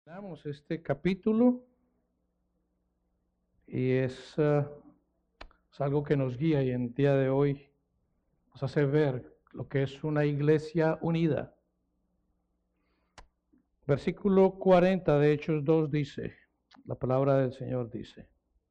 Terminamos este capítulo y es algo que nos guía y en el día de hoy nos hace ver lo que es una iglesia unida. Versículo 40 de Hechos 2 dice, la palabra del Señor dice,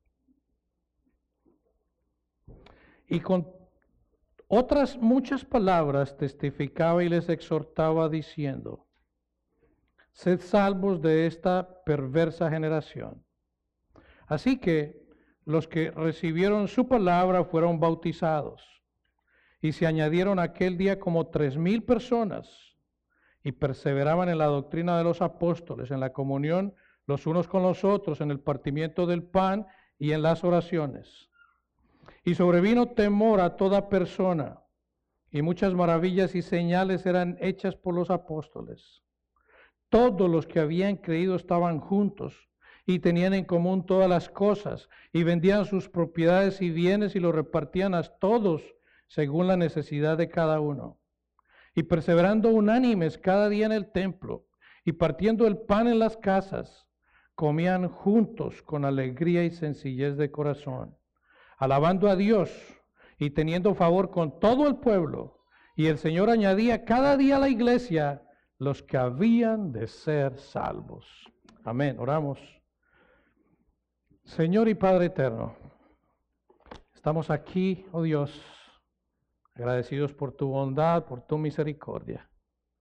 y con otras muchas palabras testificaba y les exhortaba diciendo, sed salvos de esta perversa generación. Así que los que recibieron su palabra fueron bautizados, y se añadieron aquel día como 3,000 personas, y perseveraban en la doctrina de los apóstoles, en la comunión los unos con los otros, en el partimiento del pan y en las oraciones. Y sobrevino temor a toda persona, y muchas maravillas y señales eran hechas por los apóstoles. Todos los que habían creído estaban juntos y tenían en común todas las cosas, y vendían sus propiedades y bienes y los repartían a todos según la necesidad de cada uno. Y perseverando unánimes cada día en el templo, y partiendo el pan en las casas, comían juntos con alegría y sencillez de corazón, alabando a Dios y teniendo favor con todo el pueblo. Y el Señor añadía cada día a la iglesia los que habían de ser salvos. Amén. Oramos. Señor y Padre eterno, estamos aquí, oh Dios, agradecidos por tu bondad, por tu misericordia.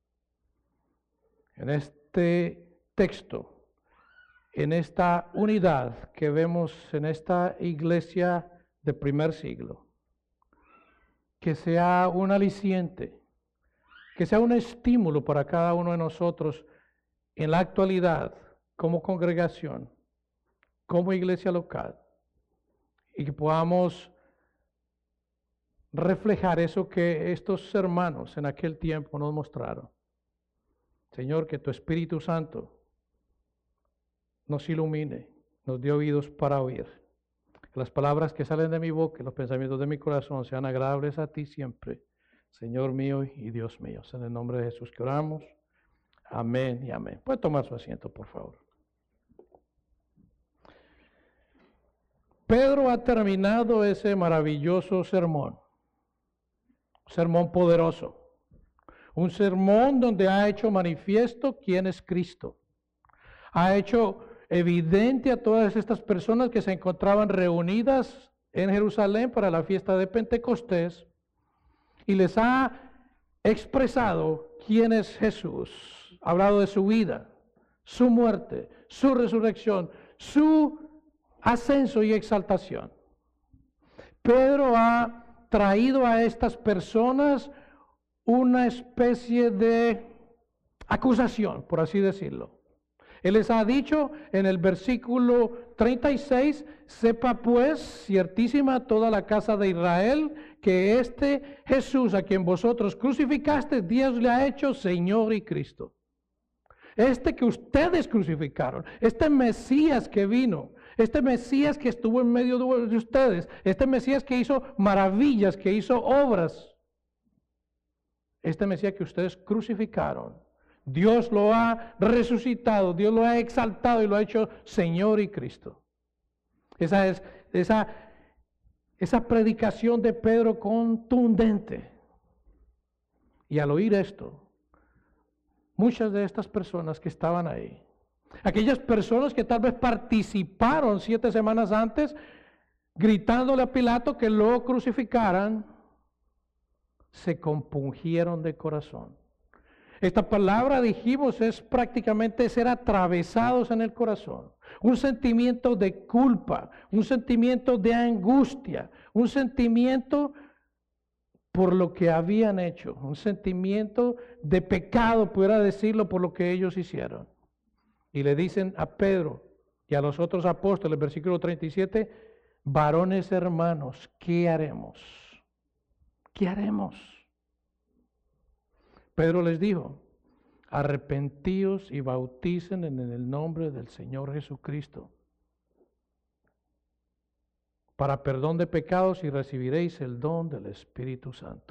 En este texto, en esta unidad que vemos en esta iglesia del primer siglo, que sea un aliciente, que sea un estímulo para cada uno de nosotros en la actualidad como congregación, como iglesia local, y que podamos reflejar eso que estos hermanos en aquel tiempo nos mostraron. Señor, que tu Espíritu Santo nos ilumine, nos dé oídos para oír. Que las palabras que salen de mi boca y los pensamientos de mi corazón sean agradables a ti siempre, Señor mío y Dios mío. En el nombre de Jesús que oramos. Amén y amén. Puede tomar su asiento, por favor. Pedro ha terminado ese maravilloso sermón. Un sermón poderoso. Un sermón donde ha hecho manifiesto quién es Cristo. Ha hecho evidente a todas estas personas que se encontraban reunidas en Jerusalén para la fiesta de Pentecostés y les ha expresado quién es Jesús. Ha hablado de su vida, su muerte, su resurrección, su ascenso y exaltación. Pedro ha traído a estas personas una especie de acusación, por así decirlo. Él les ha dicho en el versículo 36, sepa pues ciertísima toda la casa de Israel que este Jesús a quien vosotros crucificaste, Dios le ha hecho Señor y Cristo. Este que ustedes crucificaron, este Mesías que vino, este Mesías que estuvo en medio de ustedes, este Mesías que hizo maravillas, que hizo obras, este Mesías que ustedes crucificaron, Dios lo ha resucitado, Dios lo ha exaltado y lo ha hecho Señor y Cristo. Esa es esa predicación de Pedro contundente. Y al oír esto, muchas de estas personas que estaban ahí, aquellas personas que tal vez participaron 7 semanas antes, gritándole a Pilato que lo crucificaran, se compungieron de corazón. Esta palabra, dijimos, es prácticamente ser atravesados en el corazón. Un sentimiento de culpa, un sentimiento de angustia, un sentimiento por lo que habían hecho, un sentimiento de pecado, pudiera decirlo, por lo que ellos hicieron. Y le dicen a Pedro y a los otros apóstoles, versículo 37, varones hermanos, ¿qué haremos? ¿Qué haremos? Pedro les dijo, arrepentíos y bauticen en el nombre del Señor Jesucristo para perdón de pecados y recibiréis el don del Espíritu Santo.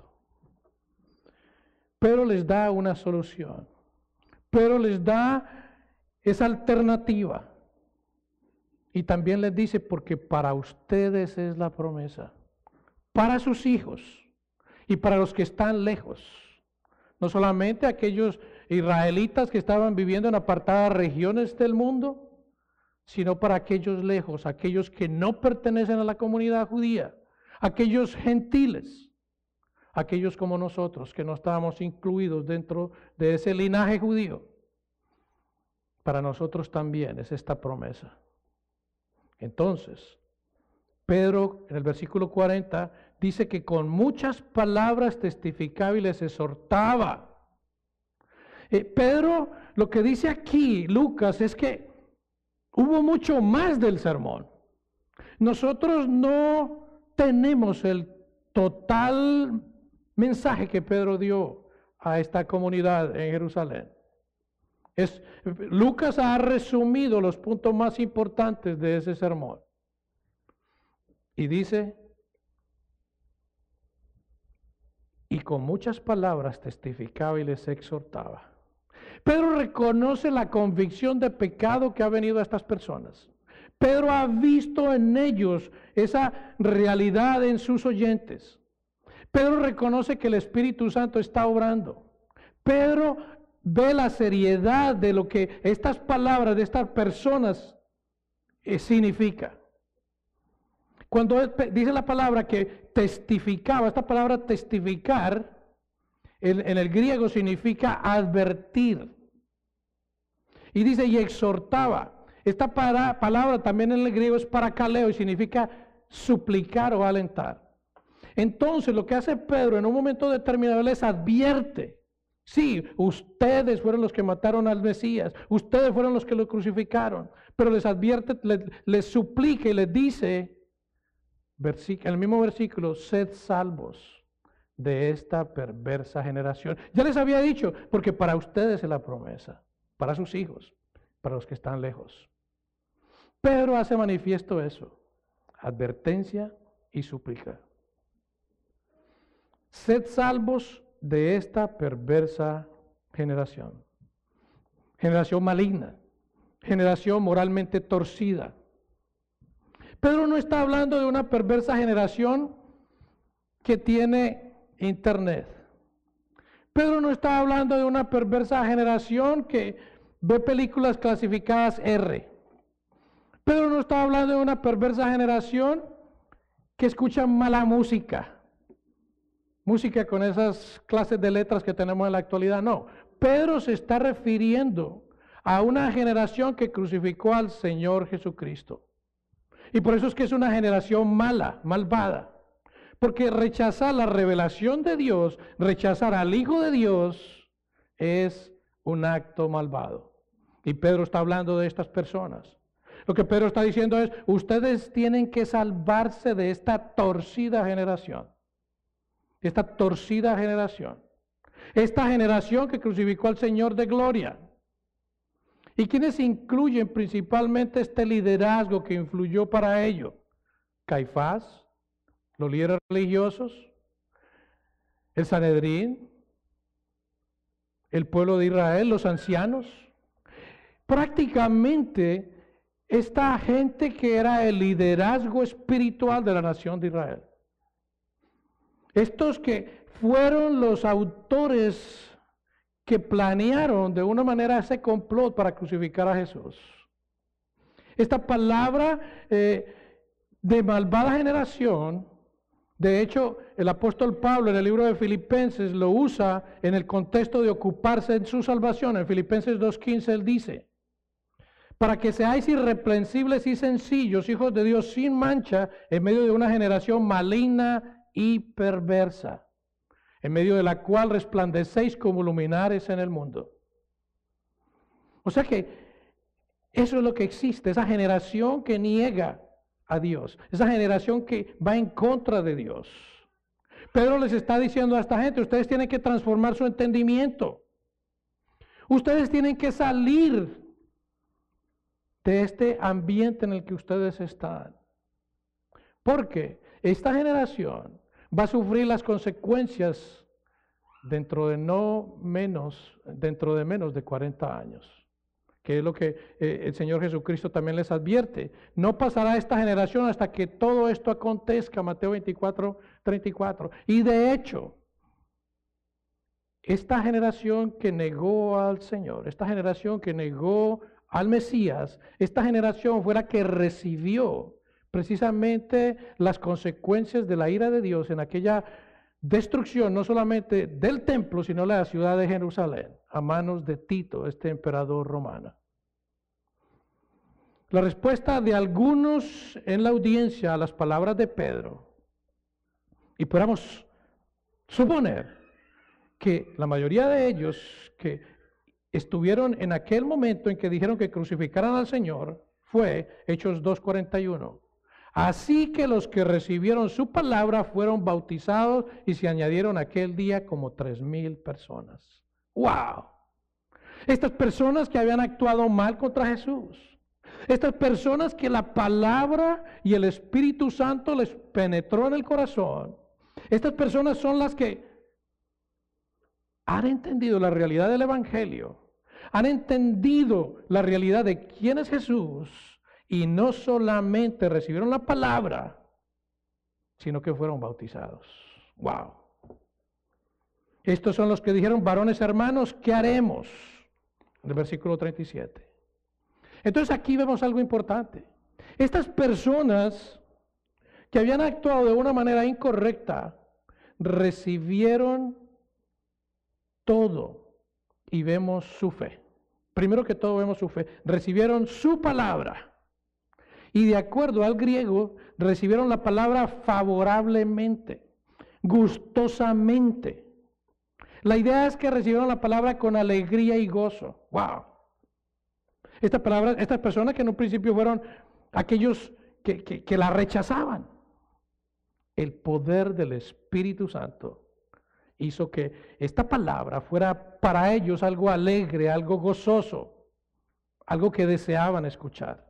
Pedro les da una solución. Pedro les da es alternativa. Y también les dice, porque para ustedes es la promesa, para sus hijos y para los que están lejos. No solamente aquellos israelitas que estaban viviendo en apartadas regiones del mundo, sino para aquellos lejos, aquellos que no pertenecen a la comunidad judía, aquellos gentiles, aquellos como nosotros que no estábamos incluidos dentro de ese linaje judío. Para nosotros también es esta promesa. Entonces, Pedro en el versículo 40 dice que con muchas palabras testificaba y les exhortaba. Pedro lo que dice aquí, Lucas, es que hubo mucho más del sermón. Nosotros no tenemos el total mensaje que Pedro dio a esta comunidad en Jerusalén. Lucas ha resumido los puntos más importantes de ese sermón. Y dice, y con muchas palabras testificaba y les exhortaba. Pedro reconoce la convicción de pecado que ha venido a estas personas. Pedro ha visto en ellos esa realidad en sus oyentes. Pedro reconoce que el Espíritu Santo está obrando. Pedro ve la seriedad de lo que estas palabras de estas personas significa. Cuando dice la palabra que testificaba, esta palabra testificar en el griego significa advertir. Y dice y exhortaba. Esta palabra también en el griego es parakaleo y significa suplicar o alentar. Entonces lo que hace Pedro en un momento determinado les advierte. Sí, ustedes fueron los que mataron al Mesías, ustedes fueron los que lo crucificaron, pero les advierte, les suplica y les dice, en el mismo versículo, sed salvos de esta perversa generación. Ya les había dicho, porque para ustedes es la promesa, para sus hijos, para los que están lejos. Pedro hace manifiesto eso, advertencia y súplica. Sed salvos de esta perversa generación. Generación maligna, generación moralmente torcida. Pedro no está hablando de una perversa generación que tiene internet. Pedro no está hablando de una perversa generación que ve películas clasificadas R. Pedro no está hablando de una perversa generación que escucha mala música. Música con esas clases de letras que tenemos en la actualidad. No, Pedro se está refiriendo a una generación que crucificó al Señor Jesucristo. Y por eso es que es una generación mala, malvada. Porque rechazar la revelación de Dios, rechazar al Hijo de Dios, es un acto malvado. Y Pedro está hablando de estas personas. Lo que Pedro está diciendo es, ustedes tienen que salvarse de esta torcida generación. Esta torcida generación. Esta generación que crucificó al Señor de gloria. ¿Y quiénes incluyen principalmente este liderazgo que influyó para ello? Caifás, los líderes religiosos, el Sanedrín, el pueblo de Israel, los ancianos. Prácticamente esta gente que era el liderazgo espiritual de la nación de Israel. Estos que fueron los autores que planearon de una manera ese complot para crucificar a Jesús. Esta palabra de malvada generación, de hecho, el apóstol Pablo en el libro de Filipenses lo usa en el contexto de ocuparse en su salvación. En Filipenses 2:15 él dice, para que seáis irreprensibles y sencillos, hijos de Dios sin mancha, en medio de una generación maligna y perversa, en medio de la cual resplandecéis como luminares en el mundo. O sea que eso es lo que existe, esa generación que niega a Dios, esa generación que va en contra de Dios. Pedro les está diciendo a esta gente, ustedes tienen que transformar su entendimiento. Ustedes tienen que salir de este ambiente en el que ustedes están. Porque esta generación va a sufrir las consecuencias dentro de menos de 40 años. que es lo que el Señor Jesucristo también les advierte. No pasará esta generación hasta que todo esto acontezca, Mateo 24, 34. Y de hecho, esta generación que negó al Señor, esta generación que negó al Mesías, esta generación fue la que recibió precisamente las consecuencias de la ira de Dios en aquella destrucción, no solamente del templo, sino de la ciudad de Jerusalén, a manos de Tito, este emperador romano. La respuesta de algunos en la audiencia a las palabras de Pedro, y podamos suponer que la mayoría de ellos que estuvieron en aquel momento en que dijeron que crucificaran al Señor, fue Hechos 2:41. Así que los que recibieron su palabra fueron bautizados y se añadieron aquel día como 3,000 personas. ¡Wow! Estas personas que habían actuado mal contra Jesús. Estas personas que la palabra y el Espíritu Santo les penetró en el corazón. Estas personas son las que han entendido la realidad del Evangelio. Han entendido la realidad de quién es Jesús. Y no solamente recibieron la palabra, sino que fueron bautizados. ¡Wow! Estos son los que dijeron, varones hermanos, ¿qué haremos? En el versículo 37. Entonces aquí vemos algo importante. Estas personas que habían actuado de una manera incorrecta, recibieron todo y vemos su fe. Primero que todo vemos su fe. Recibieron su palabra. Y de acuerdo al griego, recibieron la palabra favorablemente, gustosamente. La idea es que recibieron la palabra con alegría y gozo. ¡Wow! Estas personas que en un principio fueron aquellos que la rechazaban. El poder del Espíritu Santo hizo que esta palabra fuera para ellos algo alegre, algo gozoso, algo que deseaban escuchar.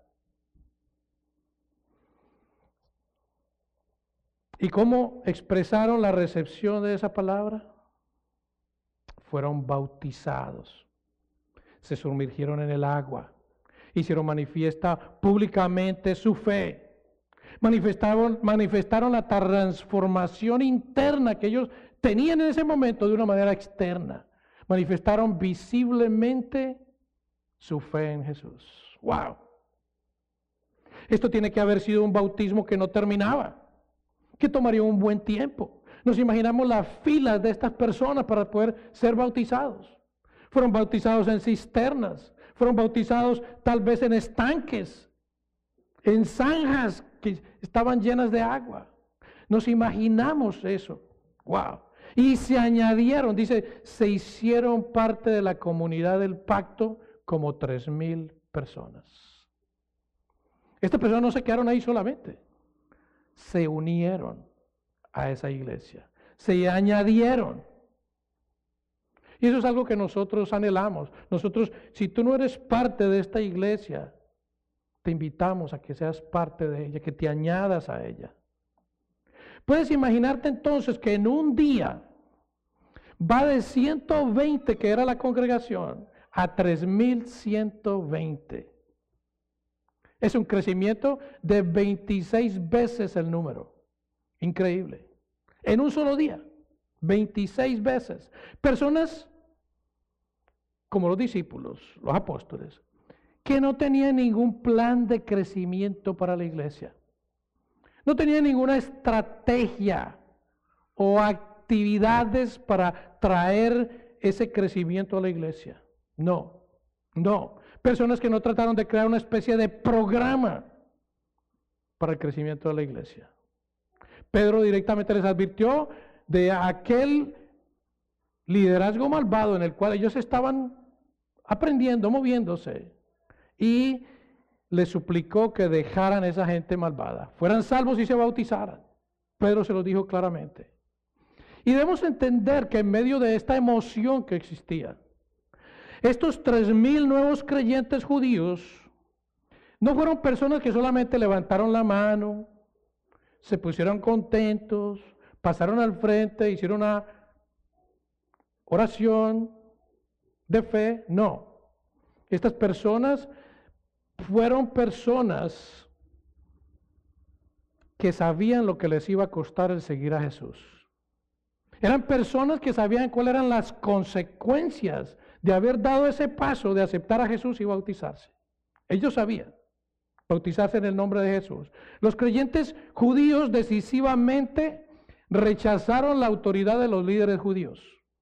¿Y cómo expresaron la recepción de esa palabra? Fueron bautizados, se sumergieron en el agua, hicieron manifiesta públicamente su fe, manifestaron la transformación interna que ellos tenían en ese momento de una manera externa, manifestaron visiblemente su fe en Jesús. ¡Wow! Esto tiene que haber sido un bautismo que no terminaba, que tomaría un buen tiempo. Nos imaginamos las filas de estas personas para poder ser bautizados. Fueron bautizados en cisternas, fueron bautizados tal vez en estanques, en zanjas que estaban llenas de agua. Nos imaginamos eso. ¡Wow! Y se añadieron, dice, se hicieron parte de la comunidad del pacto como 3,000 personas. Estas personas no se quedaron ahí solamente. Se unieron a esa iglesia, se añadieron. Y eso es algo que nosotros anhelamos. Nosotros, si tú no eres parte de esta iglesia, te invitamos a que seas parte de ella, que te añadas a ella. Puedes imaginarte entonces que en un día va de 120, que era la congregación, a 3,120. Es un crecimiento de 26 veces el número. Increíble. En un solo día. 26 veces. Personas como los discípulos, los apóstoles, que no tenían ningún plan de crecimiento para la iglesia. No tenían ninguna estrategia o actividades para traer ese crecimiento a la iglesia. No. Personas que no trataron de crear una especie de programa para el crecimiento de la iglesia. Pedro directamente les advirtió de aquel liderazgo malvado en el cual ellos estaban aprendiendo, moviéndose, y les suplicó que dejaran a esa gente malvada, fueran salvos y se bautizaran. Pedro se lo dijo claramente. Y debemos entender que en medio de esta emoción que existía, estos 3,000 nuevos creyentes judíos no fueron personas que solamente levantaron la mano, se pusieron contentos, pasaron al frente, hicieron una oración de fe. No. Estas personas fueron personas que sabían lo que les iba a costar el seguir a Jesús. Eran personas que sabían cuáles eran las consecuencias de haber dado ese paso de aceptar a Jesús y bautizarse. Ellos sabían bautizarse en el nombre de Jesús. Los creyentes judíos decisivamente rechazaron la autoridad de los líderes judíos.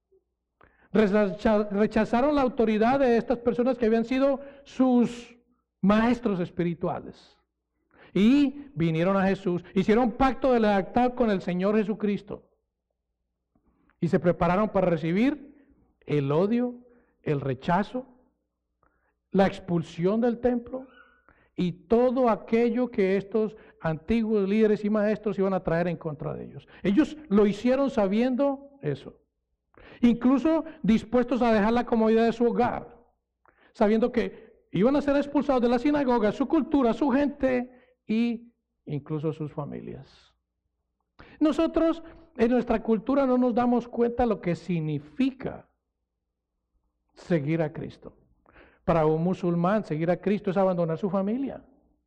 Rechazaron la autoridad de estas personas que habían sido sus maestros espirituales. Y vinieron a Jesús, hicieron pacto de lealtad con el Señor Jesucristo. Y se prepararon para recibir el odio, el rechazo, la expulsión del templo y todo aquello que estos antiguos líderes y maestros iban a traer en contra de ellos. Ellos lo hicieron sabiendo eso. Incluso dispuestos a dejar la comodidad de su hogar, sabiendo que iban a ser expulsados de la sinagoga, su cultura, su gente y incluso sus familias. Nosotros en nuestra cultura no nos damos cuenta lo que significa seguir a Cristo. Para un musulmán, seguir a Cristo es abandonar su familia.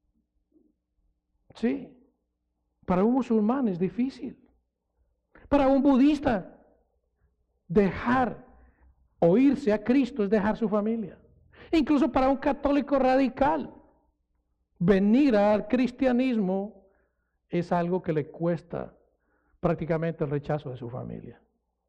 Sí, para un musulmán es difícil. Para un budista, dejar o irse a Cristo es dejar su familia. Incluso para un católico radical, venir al cristianismo es algo que le cuesta prácticamente el rechazo de su familia.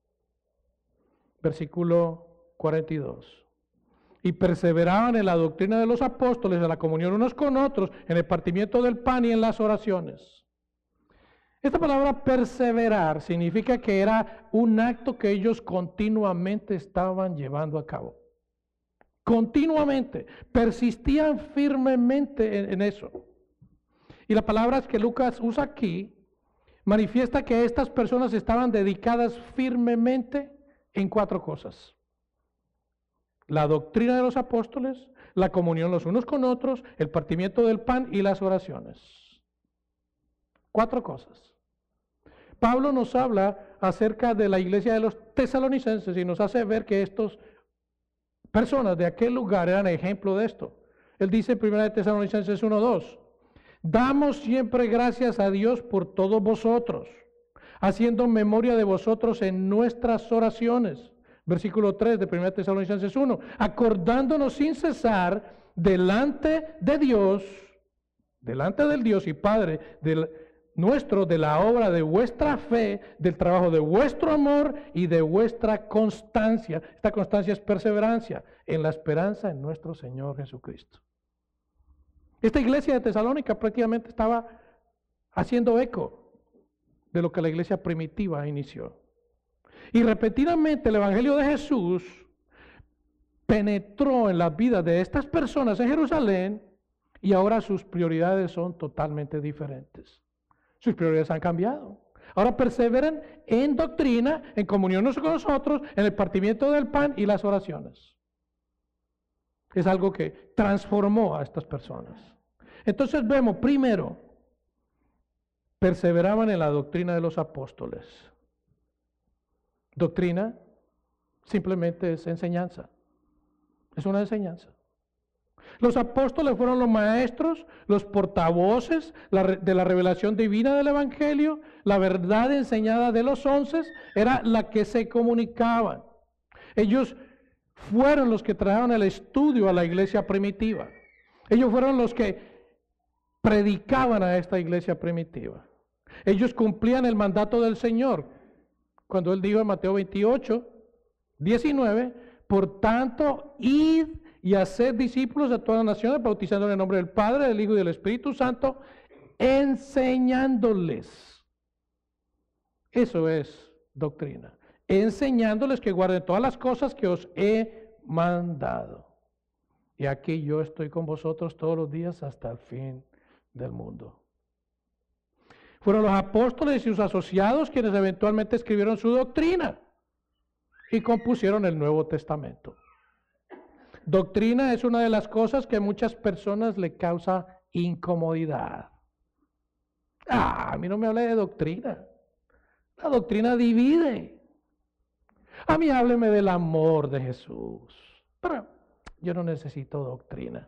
Versículo 42. Y perseveraban en la doctrina de los apóstoles, en la comunión unos con otros, en el partimiento del pan y en las oraciones. Esta palabra perseverar significa que era un acto que ellos continuamente estaban llevando a cabo. Continuamente, persistían firmemente en eso. Y la palabra que Lucas usa aquí manifiesta que estas personas estaban dedicadas firmemente en 4 cosas. La doctrina de los apóstoles, la comunión los unos con otros, el partimiento del pan y las oraciones. 4 cosas. Pablo nos habla acerca de la iglesia de los tesalonicenses y nos hace ver que estas personas de aquel lugar eran ejemplo de esto. Él dice en 1 Tesalonicenses 1:2, damos siempre gracias a Dios por todos vosotros, haciendo memoria de vosotros en nuestras oraciones. Versículo 3 de 1 Tesalonicenses 1, acordándonos sin cesar delante de Dios, delante del Dios y Padre nuestro, de la obra de vuestra fe, del trabajo de vuestro amor y de vuestra constancia. Esta constancia es perseverancia en la esperanza en nuestro Señor Jesucristo. Esta iglesia de Tesalónica prácticamente estaba haciendo eco de lo que la iglesia primitiva inició. Y repetidamente el Evangelio de Jesús penetró en la vida de estas personas en Jerusalén y ahora sus prioridades son totalmente diferentes. Sus prioridades han cambiado. Ahora perseveran en doctrina, en comunión unos con nosotros, en el partimiento del pan y las oraciones. Es algo que transformó a estas personas. Entonces vemos, primero, perseveraban en la doctrina de los apóstoles. Doctrina simplemente es enseñanza. Es una enseñanza. Los apóstoles fueron los maestros, los portavoces de la revelación divina del Evangelio. La verdad enseñada de los 11 era la que se comunicaban. Ellos fueron los que trajeron el estudio a la iglesia primitiva. Ellos fueron los que predicaban a esta iglesia primitiva. Ellos cumplían el mandato del Señor. Cuando Él dijo en Mateo 28, 19, por tanto, id y haced discípulos de todas las naciones, bautizando en el nombre del Padre, del Hijo y del Espíritu Santo, enseñándoles. Eso es doctrina. Enseñándoles que guarden todas las cosas que os he mandado. Y aquí yo estoy con vosotros todos los días hasta el fin del mundo. Fueron los apóstoles y sus asociados quienes eventualmente escribieron su doctrina y compusieron el Nuevo Testamento. Doctrina es una de las cosas que a muchas personas le causa incomodidad. A mí no me hable de doctrina. La doctrina divide. A mí hábleme del amor de Jesús. Pero yo no necesito doctrina.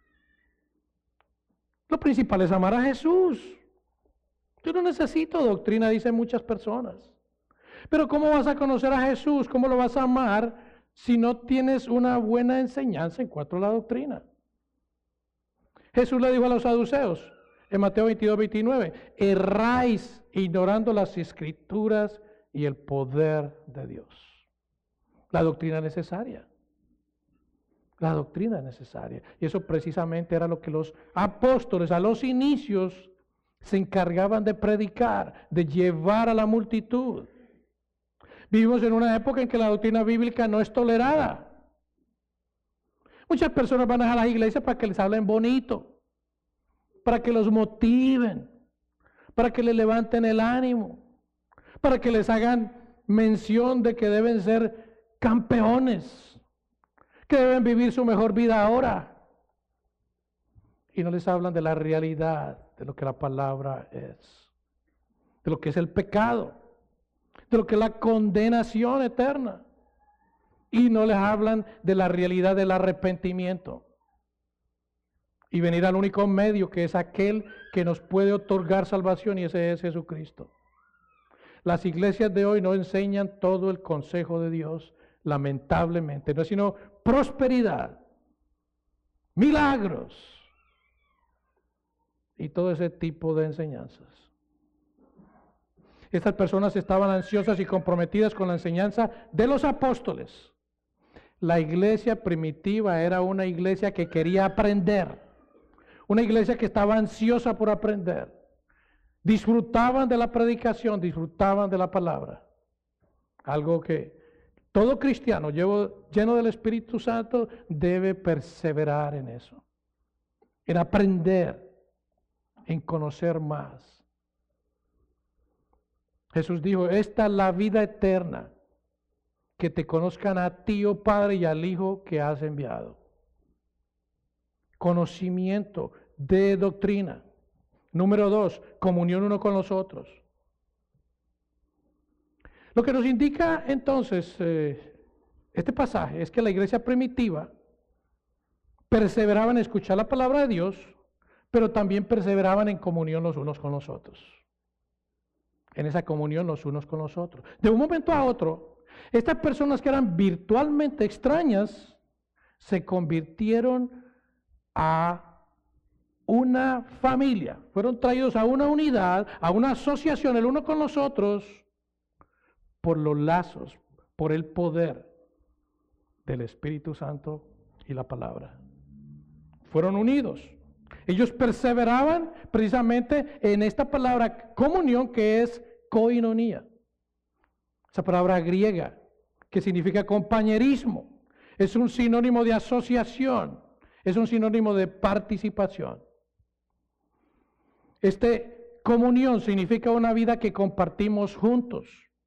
Lo principal es amar a Jesús. Yo no necesito doctrina, dicen muchas personas. Pero ¿cómo vas a conocer a Jesús? ¿Cómo lo vas a amar si no tienes una buena enseñanza en cuanto a la doctrina? Jesús le dijo a los saduceos en Mateo 22, 29, erráis ignorando las escrituras y el poder de Dios. La doctrina es necesaria. La doctrina es necesaria. Y eso precisamente era lo que los apóstoles a los inicios se encargaban de predicar, de llevar a la multitud. Vivimos en una época en que la doctrina bíblica no es tolerada. Muchas personas van a las iglesias para que les hablen bonito, para que los motiven, para que les levanten el ánimo, para que les hagan mención de que deben ser campeones, que deben vivir su mejor vida ahora. Y no les hablan de la realidad, de lo que la palabra es, de lo que es el pecado, de lo que es la condenación eterna. Y no les hablan de la realidad del arrepentimiento. Y venir al único medio que es aquel que nos puede otorgar salvación, y ese es Jesucristo. Las iglesias de hoy no enseñan todo el consejo de Dios, lamentablemente, no es sino prosperidad, milagros y todo ese tipo de enseñanzas. Estas personas estaban ansiosas y comprometidas con la enseñanza de los apóstoles. La iglesia primitiva era una iglesia que quería aprender, una iglesia que estaba ansiosa por aprender. Disfrutaban de la predicación, disfrutaban de la palabra. Algo que todo cristiano lleno del Espíritu Santo debe perseverar en eso, en aprender, en conocer más. Jesús dijo, esta es la vida eterna, que te conozcan a ti, oh Padre, y al Hijo que has enviado. Conocimiento de doctrina. Número 2, comunión uno con los otros. Lo que nos indica entonces este pasaje es que la iglesia primitiva perseveraba en escuchar la palabra de Dios, pero también perseveraban en comunión los unos con los otros. En esa comunión los unos con los otros. De un momento a otro, estas personas que eran virtualmente extrañas se convirtieron a una familia, fueron traídos a una unidad, a una asociación el uno con los otros por los lazos, por el poder del Espíritu Santo y la palabra. Fueron unidos. Ellos perseveraban precisamente en esta palabra comunión, que es koinonía. Esa palabra griega que significa compañerismo. Es un sinónimo de asociación. Es un sinónimo de participación. Comunión significa una vida que compartimos juntos.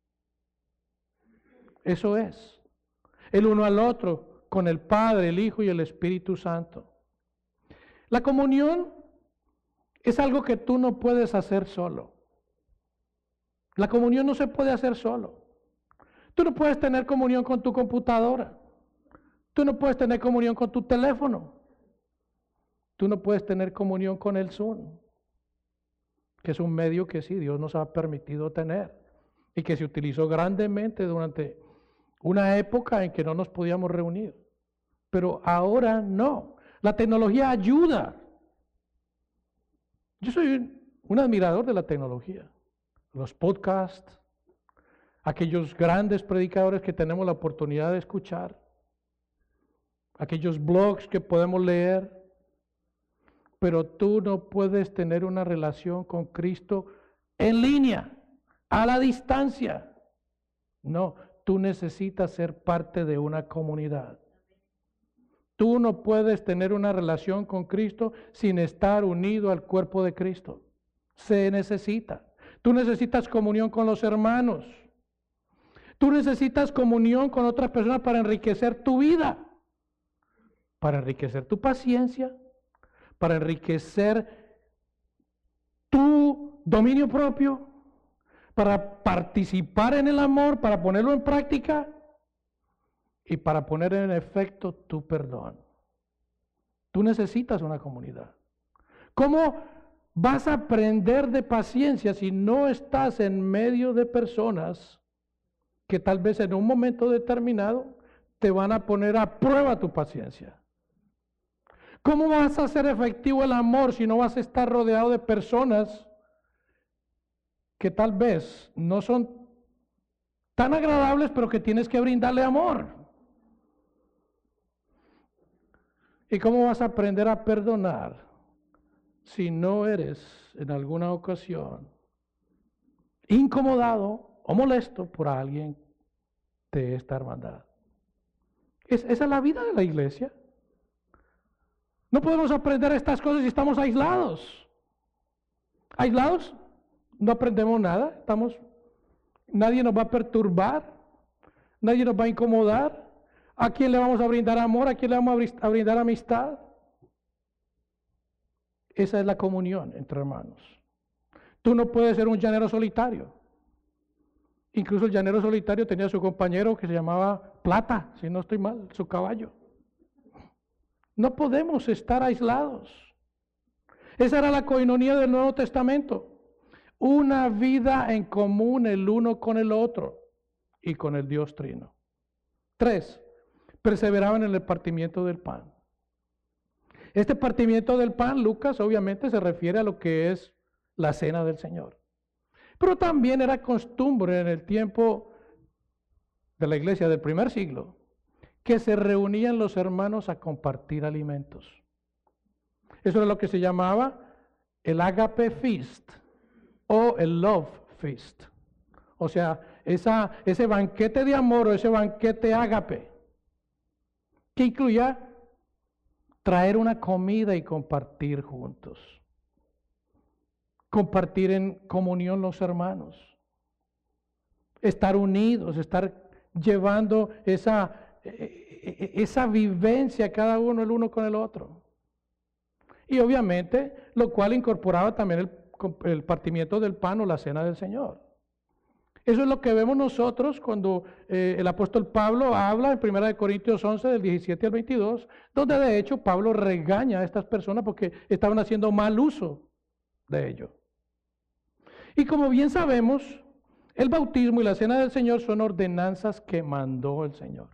Eso es. El uno al otro, con el Padre, el Hijo y el Espíritu Santo. La comunión es algo que tú no puedes hacer solo. La comunión no se puede hacer solo. Tú no puedes tener comunión con tu computadora. Tú no puedes tener comunión con tu teléfono. Tú no puedes tener comunión con el Zoom, que es un medio que sí, Dios nos ha permitido tener y que se utilizó grandemente durante una época en que no nos podíamos reunir. Pero ahora no. La tecnología ayuda. Yo soy un admirador de la tecnología. Los podcasts, aquellos grandes predicadores que tenemos la oportunidad de escuchar, aquellos blogs que podemos leer. Pero tú no puedes tener una relación con Cristo en línea, a la distancia. No, tú necesitas ser parte de una comunidad. Tú no puedes tener una relación con Cristo sin estar unido al cuerpo de Cristo. Se necesita. Tú necesitas comunión con los hermanos. Tú necesitas comunión con otras personas para enriquecer tu vida, para enriquecer tu paciencia, para enriquecer tu dominio propio, para participar en el amor, para ponerlo en práctica y para poner en efecto tu perdón. Tú necesitas una comunidad. ¿Cómo vas a aprender de paciencia si no estás en medio de personas que tal vez en un momento determinado te van a poner a prueba tu paciencia? ¿Cómo vas a hacer efectivo el amor si no vas a estar rodeado de personas que tal vez no son tan agradables, pero que tienes que brindarle amor? ¿Y cómo vas a aprender a perdonar si no eres en alguna ocasión incomodado o molesto por alguien de esta hermandad? Esa es la vida de la iglesia. No podemos aprender estas cosas si estamos aislados. Aislados, no aprendemos nada. Nadie nos va a perturbar, nadie nos va a incomodar. ¿A quién le vamos a brindar amor? ¿A quién le vamos a brindar amistad? Esa es la comunión entre hermanos. Tú no puedes ser un llanero solitario. Incluso el llanero solitario tenía su compañero que se llamaba Plata, si no estoy mal, su caballo. No podemos estar aislados. Esa era la coinonía del Nuevo Testamento. Una vida en común el uno con el otro y con el Dios Trino. 3. Perseveraban en el partimiento del pan. Este partimiento del pan, Lucas obviamente se refiere a lo que es la cena del Señor. Pero también era costumbre en el tiempo de la iglesia del primer siglo que se reunían los hermanos a compartir alimentos. Eso era lo que se llamaba el Agape Feast o el Love Feast. O sea, ese banquete de amor o ese banquete ágape que incluía traer una comida y compartir juntos. Compartir en comunión los hermanos. Estar unidos, estar llevando esa vivencia cada uno el uno con el otro. Y obviamente, lo cual incorporaba también el partimiento del pan o la cena del Señor. Eso es lo que vemos nosotros cuando el apóstol Pablo habla en 1 Corintios 11, del 17 al 22, donde de hecho Pablo regaña a estas personas porque estaban haciendo mal uso de ello. Y como bien sabemos, el bautismo y la cena del Señor son ordenanzas que mandó el Señor.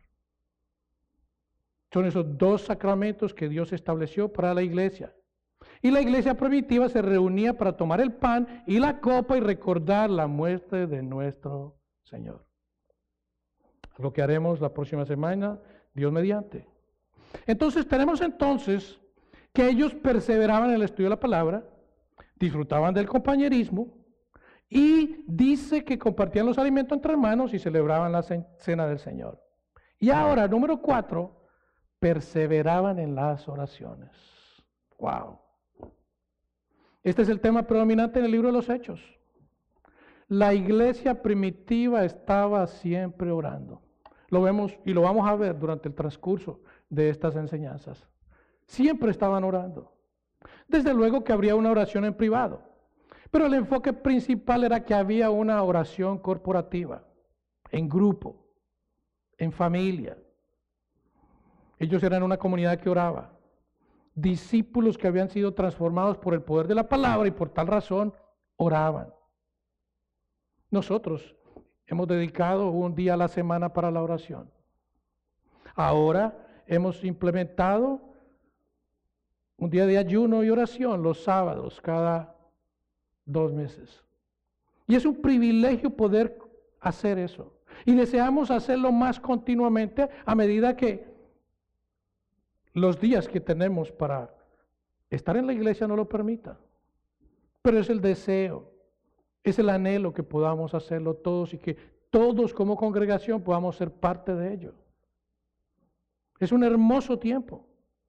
Son esos dos sacramentos que Dios estableció para la iglesia. Y la iglesia primitiva se reunía para tomar el pan y la copa y recordar la muerte de nuestro Señor. Lo que haremos la próxima semana, Dios mediante. Entonces tenemos que ellos perseveraban en el estudio de la palabra, disfrutaban del compañerismo y dice que compartían los alimentos entre hermanos y celebraban la cena del Señor. Y ahora, número 4, perseveraban en las oraciones. ¡Wow! Este es el tema predominante en el libro de los Hechos. La iglesia primitiva estaba siempre orando. Lo vemos y lo vamos a ver durante el transcurso de estas enseñanzas. Siempre estaban orando. Desde luego que habría una oración en privado, pero el enfoque principal era que había una oración corporativa, en grupo, en familia. Ellos eran una comunidad que oraba. Discípulos que habían sido transformados por el poder de la palabra y por tal razón oraban. Nosotros hemos dedicado un día a la semana para la oración. Ahora hemos implementado un día de ayuno y oración los sábados cada 2 meses. Y es un privilegio poder hacer eso. Y deseamos hacerlo más continuamente a medida que los días que tenemos para estar en la iglesia no lo permita. Pero es el deseo, es el anhelo que podamos hacerlo todos y que todos como congregación podamos ser parte de ello. Es un hermoso tiempo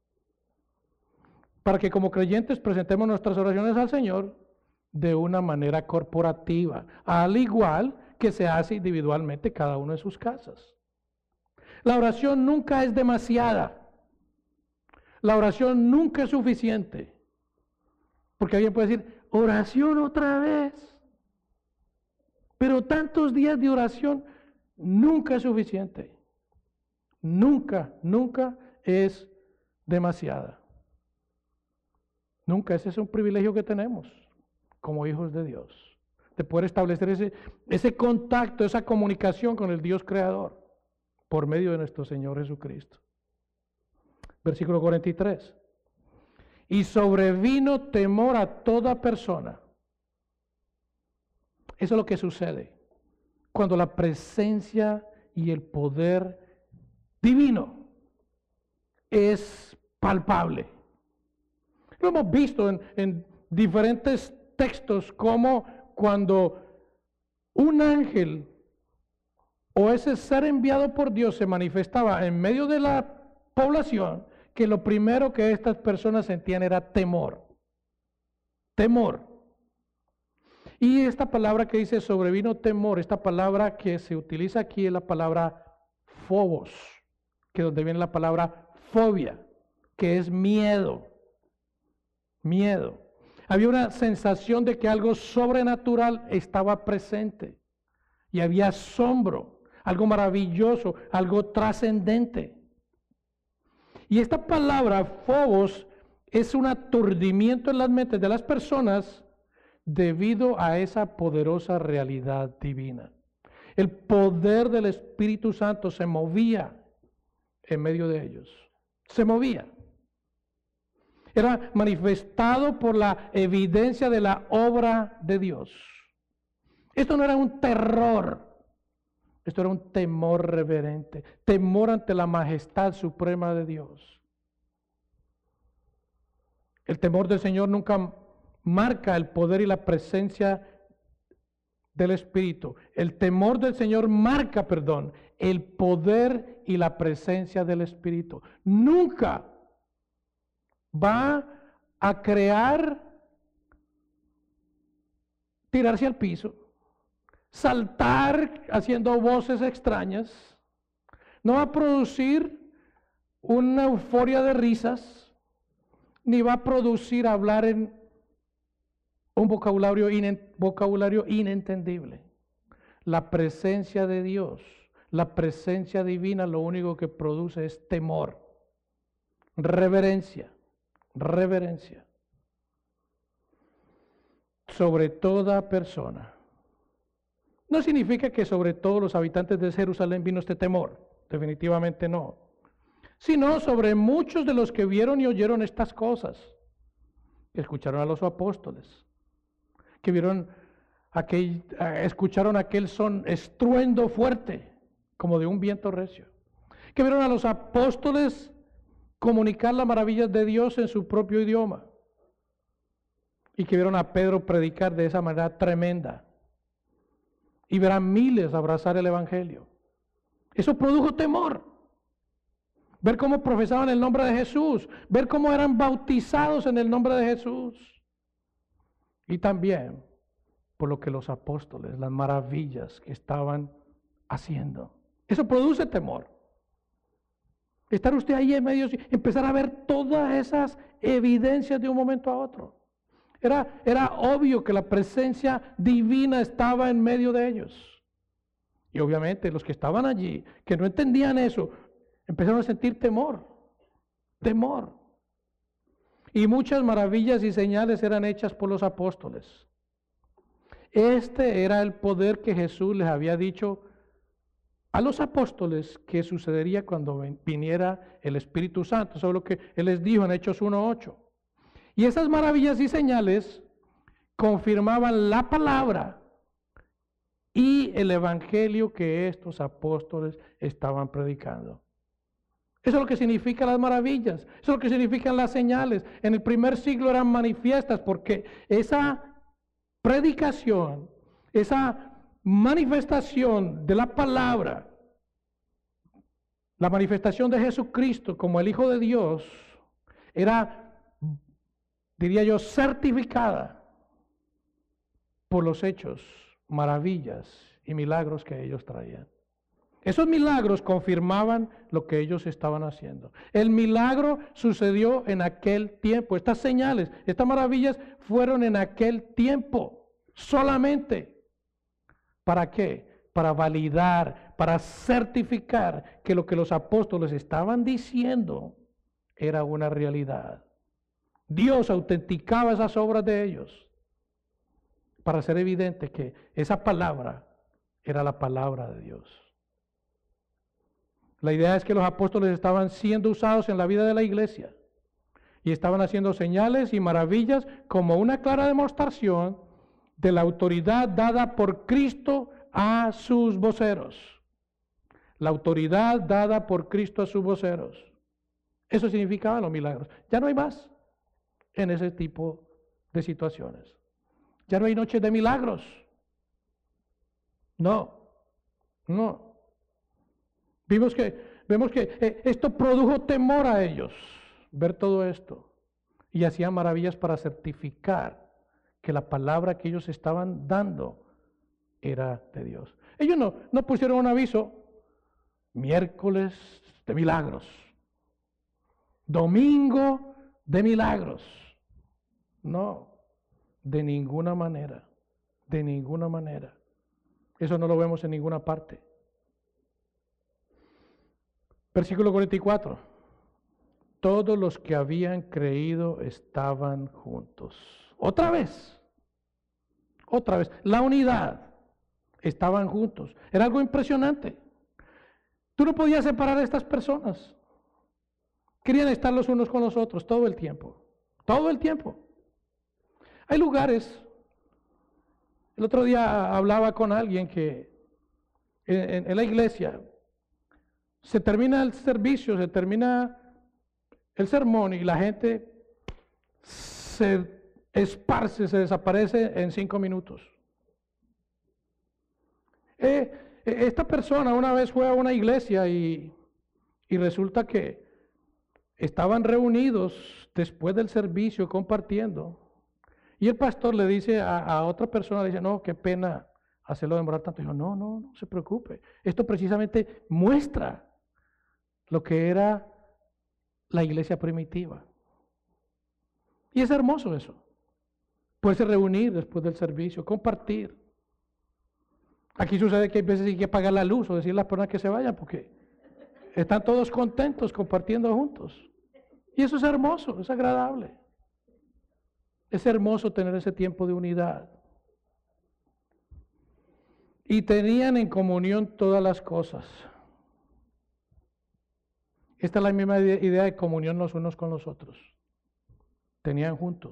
para que como creyentes presentemos nuestras oraciones al Señor de una manera corporativa, al igual que se hace individualmente cada uno en sus casas. La oración nunca es demasiada. La oración nunca es suficiente. Porque alguien puede decir, oración otra vez. Pero tantos días de oración nunca es suficiente. Nunca es demasiada. Nunca. Ese es un privilegio que tenemos como hijos de Dios, de poder establecer ese contacto, esa comunicación con el Dios creador por medio de nuestro Señor Jesucristo. Versículo 43. Y sobrevino temor a toda persona. Eso es lo que sucede cuando la presencia y el poder divino es palpable. Lo hemos visto en diferentes textos, como cuando un ángel o ese ser enviado por Dios se manifestaba en medio de la población, que lo primero que estas personas sentían era temor. Temor. Y esta palabra que dice sobrevino temor, esta palabra que se utiliza aquí es la palabra phobos, que es donde viene la palabra fobia, que es miedo. Miedo. Había una sensación de que algo sobrenatural estaba presente y había asombro, algo maravilloso, algo trascendente. Y esta palabra phobos es un aturdimiento en las mentes de las personas debido a esa poderosa realidad divina. El poder del Espíritu Santo se movía en medio de ellos. Se movía. Era manifestado por la evidencia de la obra de Dios. Esto no era un terror, esto era un temor reverente, temor ante la majestad suprema de Dios. El temor del Señor nunca marca el poder y la presencia del Espíritu. El temor del Señor marca, el poder y la presencia del Espíritu. Nunca va a crear tirarse al piso, saltar haciendo voces extrañas, no va a producir una euforia de risas, ni va a producir hablar en un vocabulario inentendible. La presencia de Dios, la presencia divina, lo único que produce es temor, reverencia sobre toda persona. No significa que sobre todos los habitantes de Jerusalén vino este temor, definitivamente no, sino sobre muchos de los que vieron y oyeron estas cosas, que escucharon a los apóstoles, que escucharon aquel estruendo fuerte, como de un viento recio, que vieron a los apóstoles comunicar las maravillas de Dios en su propio idioma, y que vieron a Pedro predicar de esa manera tremenda, y verán miles abrazar el Evangelio. Eso produjo temor. Ver cómo profesaban el nombre de Jesús, ver cómo eran bautizados en el nombre de Jesús, y también por lo que los apóstoles, las maravillas que estaban haciendo. Eso produce temor. Estar usted ahí en medio, empezar a ver todas esas evidencias de un momento a otro. Era obvio que la presencia divina estaba en medio de ellos. Y obviamente los que estaban allí, que no entendían eso, empezaron a sentir temor. Y muchas maravillas y señales eran hechas por los apóstoles. Este era el poder que Jesús les había dicho a los apóstoles que sucedería cuando viniera el Espíritu Santo. Eso es lo que Él les dijo en Hechos 1:8. Y esas maravillas y señales confirmaban la palabra y el evangelio que estos apóstoles estaban predicando. Eso es lo que significan las maravillas, eso es lo que significan las señales. En el primer siglo eran manifiestas porque esa predicación, esa manifestación de la palabra, la manifestación de Jesucristo como el Hijo de Dios, era, diría yo, certificada por los hechos, maravillas y milagros que ellos traían. Esos milagros confirmaban lo que ellos estaban haciendo. El milagro sucedió en aquel tiempo. Estas señales, estas maravillas fueron en aquel tiempo solamente. ¿Para qué? Para validar, para certificar que lo que los apóstoles estaban diciendo era una realidad. Dios autenticaba esas obras de ellos para hacer evidente que esa palabra era la palabra de Dios. La idea es que los apóstoles estaban siendo usados en la vida de la iglesia y estaban haciendo señales y maravillas como una clara demostración de la autoridad dada por Cristo a sus voceros. La autoridad dada por Cristo a sus voceros. Eso significaban los milagros. Ya no hay más en ese tipo de situaciones. Ya no hay noches de milagros. No. Vemos que esto produjo temor a ellos, ver todo esto. Y hacían maravillas para certificar que la palabra que ellos estaban dando era de Dios. Ellos no pusieron un aviso, miércoles de milagros, domingo de milagros. No, de ninguna manera, de ninguna manera. Eso no lo vemos en ninguna parte. Versículo 44. Todos los que habían creído estaban juntos. Otra vez, la unidad, estaban juntos. Era algo impresionante. Tú no podías separar a estas personas. Querían estar los unos con los otros todo el tiempo. Hay lugares, el otro día hablaba con alguien que en la iglesia se termina el servicio, se termina el sermón y la gente se esparce, se desaparece en 5 minutos. Esta persona una vez fue a una iglesia y resulta que estaban reunidos después del servicio compartiendo. Y el pastor le dice a otra persona, le dice, no, qué pena hacerlo demorar tanto. Dijo, no se preocupe. Esto precisamente muestra lo que era la iglesia primitiva. Y es hermoso eso. Poderse reunir después del servicio, compartir. Aquí sucede que hay veces hay que apagar la luz o decir a las personas que se vayan porque están todos contentos compartiendo juntos. Y eso es hermoso, es agradable. Es hermoso tener ese tiempo de unidad. Y tenían en comunión todas las cosas. Esta es la misma idea de comunión los unos con los otros. Tenían juntos.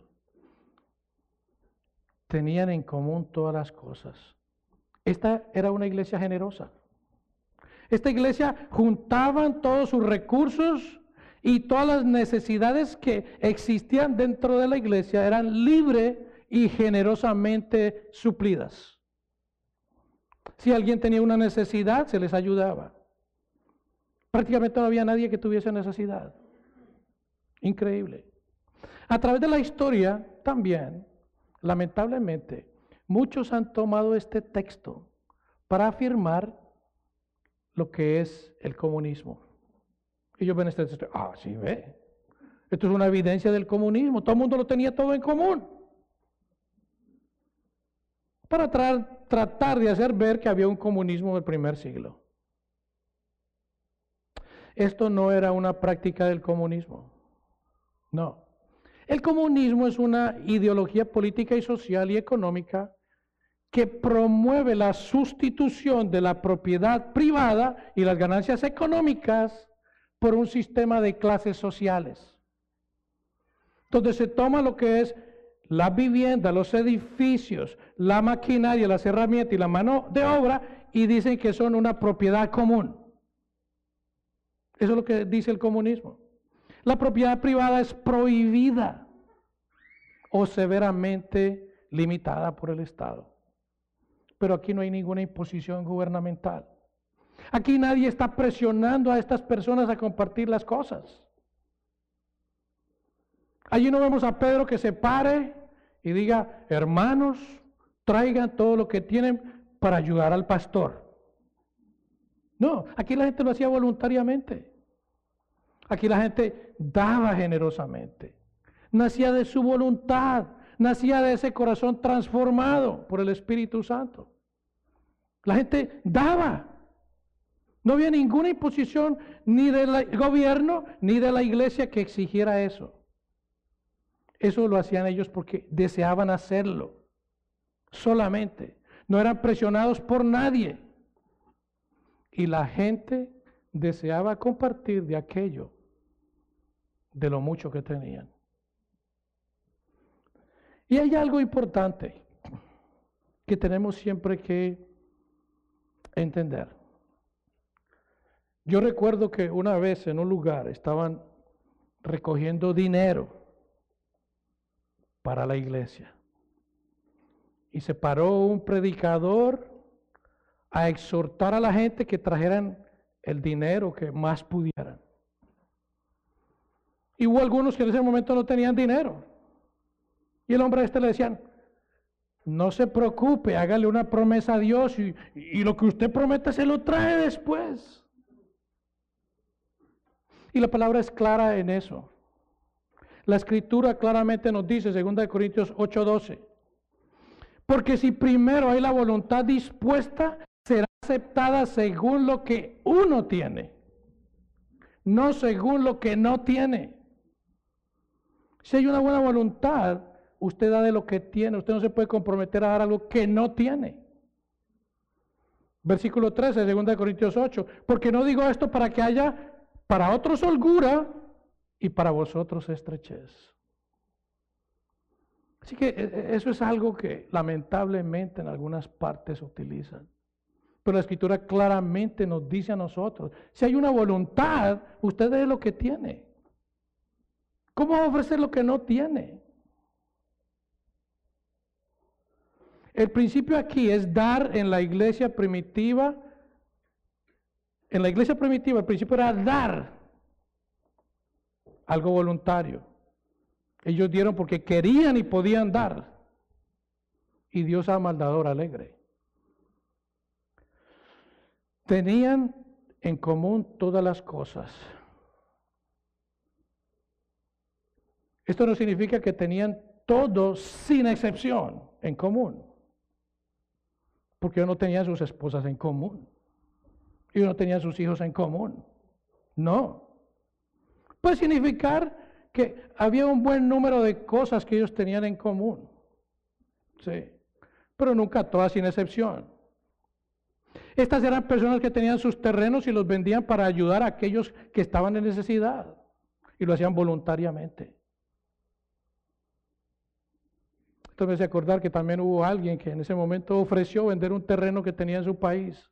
Tenían en común todas las cosas. Esta era una iglesia generosa. Esta iglesia juntaban todos sus recursos y todas las necesidades que existían dentro de la iglesia eran libre y generosamente suplidas. Si alguien tenía una necesidad, se les ayudaba. Prácticamente no había nadie que tuviese necesidad. Increíble. A través de la historia también, lamentablemente, muchos han tomado este texto para afirmar lo que es el comunismo. Ellos ven este texto, sí ve, esto es una evidencia del comunismo, todo el mundo lo tenía todo en común. Para tratar de hacer ver que había un comunismo del primer siglo. Esto no era una práctica del comunismo, no. El comunismo es una ideología política y social y económica que promueve la sustitución de la propiedad privada y las ganancias económicas por un sistema de clases sociales, donde se toma lo que es la vivienda, los edificios, la maquinaria, las herramientas y la mano de obra y dicen que son una propiedad común. Eso es lo que dice el comunismo. La propiedad privada es prohibida o severamente limitada por el Estado. Pero aquí no hay ninguna imposición gubernamental. Aquí nadie está presionando a estas personas a compartir las cosas. Allí no vemos a Pedro que se pare y diga, hermanos, traigan todo lo que tienen para ayudar al pastor. No, aquí la gente lo hacía voluntariamente. Aquí la gente daba generosamente. Nacía de su voluntad, nacía de ese corazón transformado por el Espíritu Santo. La gente daba. No había ninguna imposición ni del gobierno ni de la iglesia que exigiera eso. Eso lo hacían ellos porque deseaban hacerlo. Solamente. No eran presionados por nadie. Y la gente deseaba compartir de aquello, de lo mucho que tenían. Y hay algo importante que tenemos siempre que entender. Yo recuerdo que una vez en un lugar estaban recogiendo dinero para la iglesia. Y se paró un predicador a exhortar a la gente que trajeran el dinero que más pudieran. Y hubo algunos que en ese momento no tenían dinero. Y el hombre le decían, no se preocupe, hágale una promesa a Dios y lo que usted prometa se lo trae después. Y la palabra es clara en eso. La Escritura claramente nos dice, 2 Corintios 8:12, porque si primero hay la voluntad dispuesta, será aceptada según lo que uno tiene, no según lo que no tiene. Si hay una buena voluntad, usted da de lo que tiene, usted no se puede comprometer a dar algo que no tiene. Versículo 13, 2 Corintios 8, porque no digo esto para que haya para otros holgura y para vosotros estrechez. Así que eso es algo que lamentablemente en algunas partes utilizan. Pero la Escritura claramente nos dice a nosotros, si hay una voluntad, usted dé lo que tiene. ¿Cómo va a ofrecer lo que no tiene? El principio aquí es dar en la iglesia primitiva. En la iglesia primitiva el principio era dar algo voluntario. Ellos dieron porque querían y podían dar. Y Dios ama al dador alegre. Tenían en común todas las cosas. Esto no significa que tenían todo sin excepción en común. Porque ellos no tenían sus esposas en común. Ellos no tenían sus hijos en común. No. Puede significar que había un buen número de cosas que ellos tenían en común. Sí. Pero nunca todas sin excepción. Estas eran personas que tenían sus terrenos y los vendían para ayudar a aquellos que estaban en necesidad. Y lo hacían voluntariamente. Esto me hace acordar que también hubo alguien que en ese momento ofreció vender un terreno que tenía en su país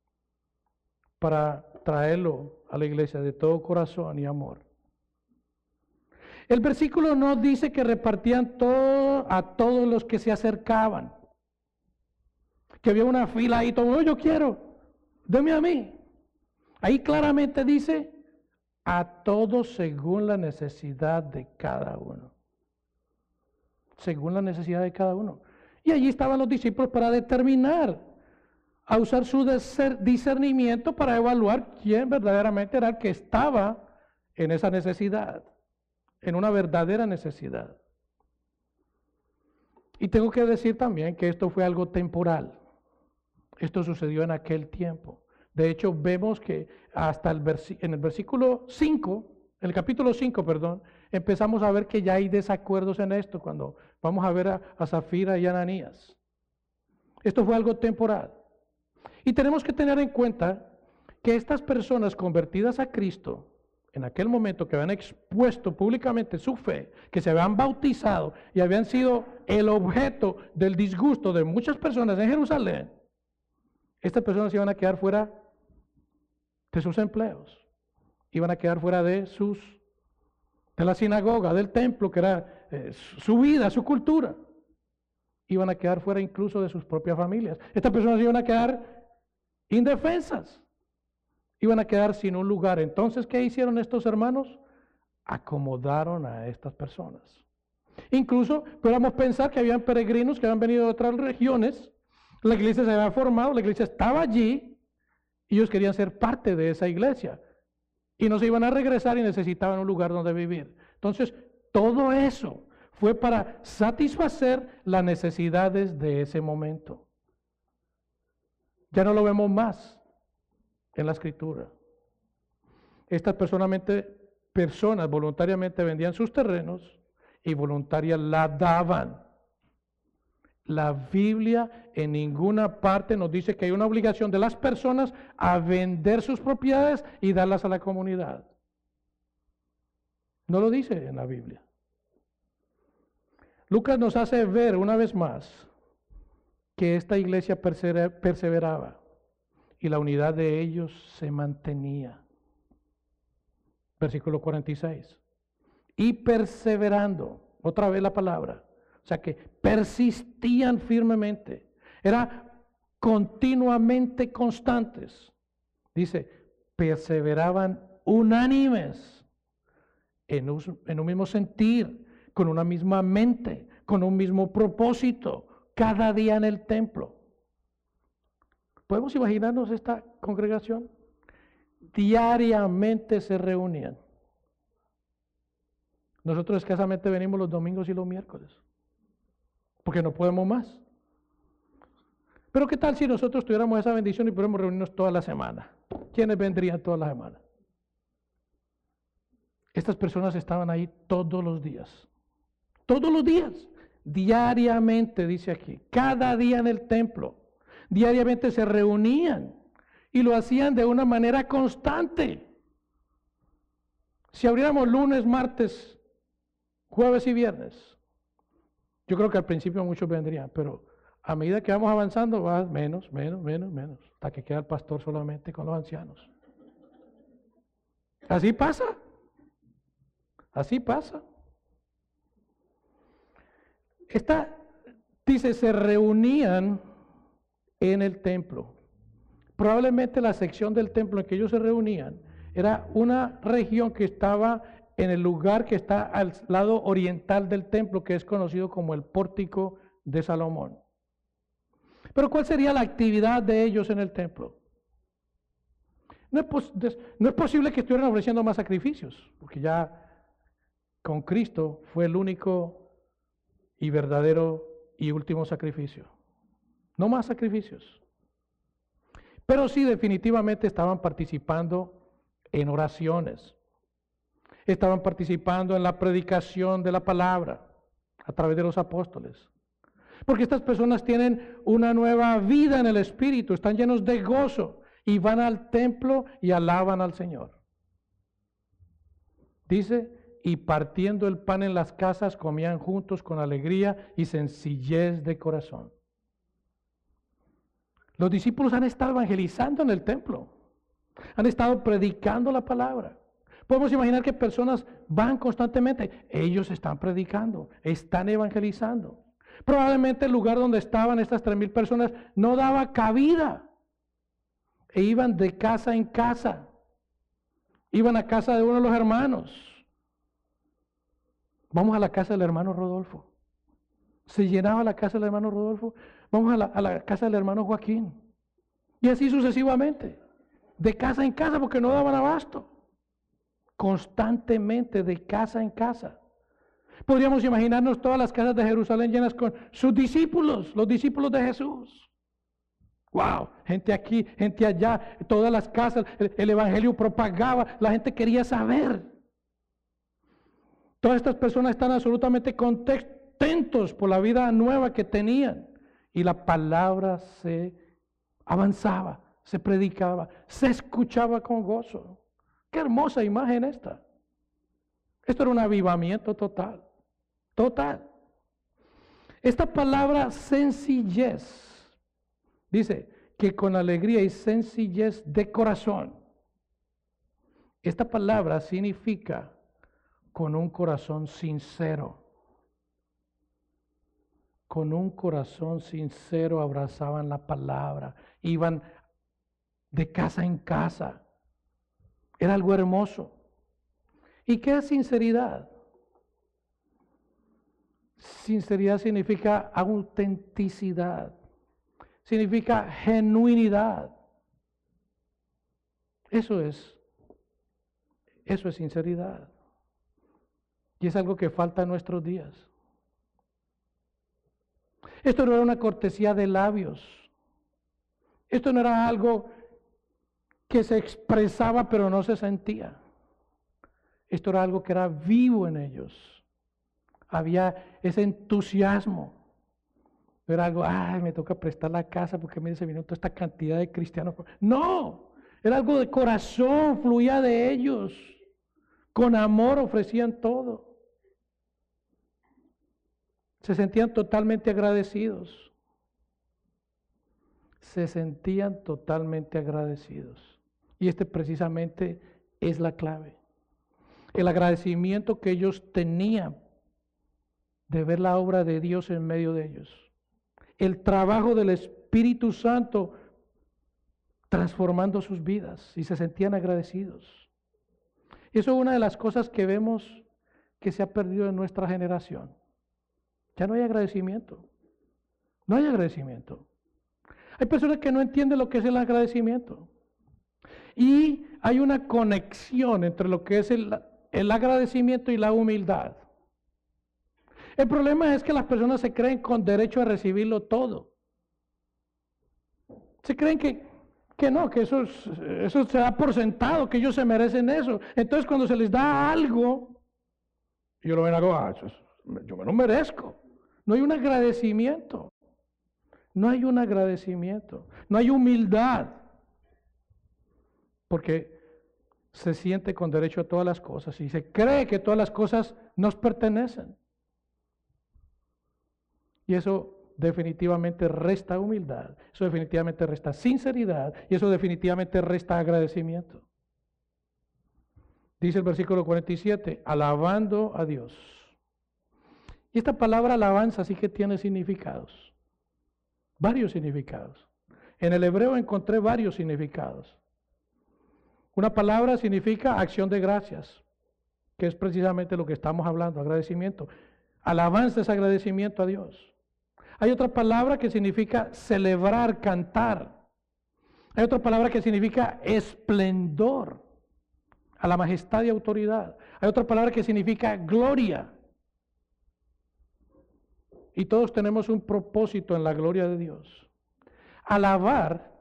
para traerlo a la iglesia de todo corazón y amor. El versículo no dice que repartían todo a todos los que se acercaban. Que había una fila ahí, todo, oh, yo quiero, deme a mí. Ahí claramente dice, a todos según la necesidad de cada uno. Según la necesidad de cada uno. Y allí estaban los discípulos para determinar, a usar su discernimiento para evaluar quién verdaderamente era el que estaba en esa necesidad, en una verdadera necesidad. Y tengo que decir también que esto fue algo temporal. Esto sucedió en aquel tiempo. De hecho, vemos que hasta en el versículo 5, en el capítulo 5, perdón, empezamos a ver que ya hay desacuerdos en esto cuando vamos a ver a Zafira y Ananías. Esto fue algo temporal. Y tenemos que tener en cuenta que estas personas convertidas a Cristo, en aquel momento que habían expuesto públicamente su fe, que se habían bautizado y habían sido el objeto del disgusto de muchas personas en Jerusalén, estas personas iban a quedar fuera de sus empleos, iban a quedar fuera de la sinagoga, del templo, que era su vida, su cultura. Iban a quedar fuera incluso de sus propias familias. Estas personas iban a quedar indefensas. Iban a quedar sin un lugar. Entonces, ¿qué hicieron estos hermanos? Acomodaron a estas personas. Incluso podemos pensar que habían peregrinos que habían venido de otras regiones. La iglesia se había formado, la iglesia estaba allí y ellos querían ser parte de esa iglesia. Y no se iban a regresar y necesitaban un lugar donde vivir. Entonces, todo eso fue para satisfacer las necesidades de ese momento. Ya no lo vemos más en la Escritura. Estas personas voluntariamente vendían sus terrenos y voluntaria la daban. La Biblia en ninguna parte nos dice que hay una obligación de las personas a vender sus propiedades y darlas a la comunidad. No lo dice en la Biblia. Lucas nos hace ver una vez más que esta iglesia perseveraba y la unidad de ellos se mantenía. Versículo 46. Y perseverando, otra vez la palabra, o sea que persistían firmemente, era continuamente constantes. Dice, perseveraban unánimes en un mismo sentir, con una misma mente, con un mismo propósito, cada día en el templo. ¿Podemos imaginarnos esta congregación? Diariamente se reunían. Nosotros escasamente venimos los domingos y los miércoles, porque no podemos más. Pero ¿qué tal si nosotros tuviéramos esa bendición y pudiéramos reunirnos toda la semana? ¿Quiénes vendrían toda la semana? Estas personas estaban ahí todos los días. Todos los días. Diariamente, dice aquí. Cada día en el templo. Diariamente se reunían y lo hacían de una manera constante. Si abriéramos lunes, martes, jueves y viernes, yo creo que al principio muchos vendrían, pero a medida que vamos avanzando va menos, hasta que queda el pastor solamente con los ancianos. Así pasa. Así pasa. Dice, se reunían en el templo. Probablemente la sección del templo en que ellos se reunían era una región que estaba en el lugar que está al lado oriental del templo, que es conocido como el pórtico de Salomón. Pero ¿cuál sería la actividad de ellos en el templo? No es posible que estuvieran ofreciendo más sacrificios, porque ya con Cristo fue el único y verdadero y último sacrificio. No más sacrificios. Pero sí definitivamente estaban participando en oraciones. Estaban participando en la predicación de la palabra a través de los apóstoles. Porque estas personas tienen una nueva vida en el Espíritu, están llenos de gozo y van al templo y alaban al Señor. Dice, y partiendo el pan en las casas, comían juntos con alegría y sencillez de corazón. Los discípulos han estado evangelizando en el templo, han estado predicando la palabra. Podemos imaginar que personas van constantemente, ellos están predicando, están evangelizando. Probablemente el lugar donde estaban estas 3,000 personas no daba cabida. E iban de casa en casa. Iban a casa de uno de los hermanos. Vamos a la casa del hermano Rodolfo. Se llenaba la casa del hermano Rodolfo. Vamos a la casa del hermano Joaquín. Y así sucesivamente. De casa en casa porque no daban abasto. Constantemente de casa en casa. Podríamos imaginarnos todas las casas de Jerusalén llenas con sus discípulos, los discípulos de Jesús. ¡Wow! Gente aquí, gente allá, todas las casas, el evangelio propagaba, la gente quería saber. Todas estas personas están absolutamente contentos por la vida nueva que tenían. Y la palabra se avanzaba, se predicaba, se escuchaba con gozo. ¡Qué hermosa imagen esta! Esto era un avivamiento total. Total. Esta palabra sencillez, dice que con alegría y sencillez de corazón. Esta palabra significa con un corazón sincero. Con un corazón sincero abrazaban la palabra, iban de casa en casa. Era algo hermoso. ¿Y qué es sinceridad? Sinceridad significa autenticidad, significa genuinidad. Eso es sinceridad. Y es algo que falta en nuestros días. Esto no era una cortesía de labios. Esto no era algo que se expresaba pero no se sentía. Esto era algo que era vivo en ellos. había ese entusiasmo. No era algo, ay, me toca prestar la casa porque mire, se vino toda esta cantidad de cristianos. No, era algo de corazón, fluía de ellos. Con amor ofrecían todo. Se sentían totalmente agradecidos. Se sentían totalmente agradecidos. Y este precisamente es la clave. El agradecimiento que ellos tenían de ver la obra de Dios en medio de ellos. El trabajo del Espíritu Santo transformando sus vidas y se sentían agradecidos. Y eso es una de las cosas que vemos que se ha perdido en nuestra generación. Ya no hay agradecimiento. No hay agradecimiento. Hay personas que no entienden lo que es el agradecimiento. Y hay una conexión entre lo que es el agradecimiento y la humildad. El problema es que las personas se creen con derecho a recibirlo todo. Se creen que no, que eso se da por sentado, que ellos se merecen eso. Entonces cuando se les da algo, ellos lo ven algo, yo me lo merezco. No hay un agradecimiento. No hay un agradecimiento. No hay humildad. Porque se siente con derecho a todas las cosas y se cree que todas las cosas nos pertenecen. Y eso definitivamente resta humildad, eso definitivamente resta sinceridad y eso definitivamente resta agradecimiento. Dice el versículo 47, alabando a Dios. Y esta palabra alabanza sí que tiene significados, varios significados. En el hebreo encontré varios significados. Una palabra significa acción de gracias, que es precisamente lo que estamos hablando, agradecimiento. Alabanza es agradecimiento a Dios. Hay otra palabra que significa celebrar, cantar. Hay otra palabra que significa esplendor, a la majestad y autoridad. Hay otra palabra que significa gloria. Y todos tenemos un propósito en la gloria de Dios. Alabar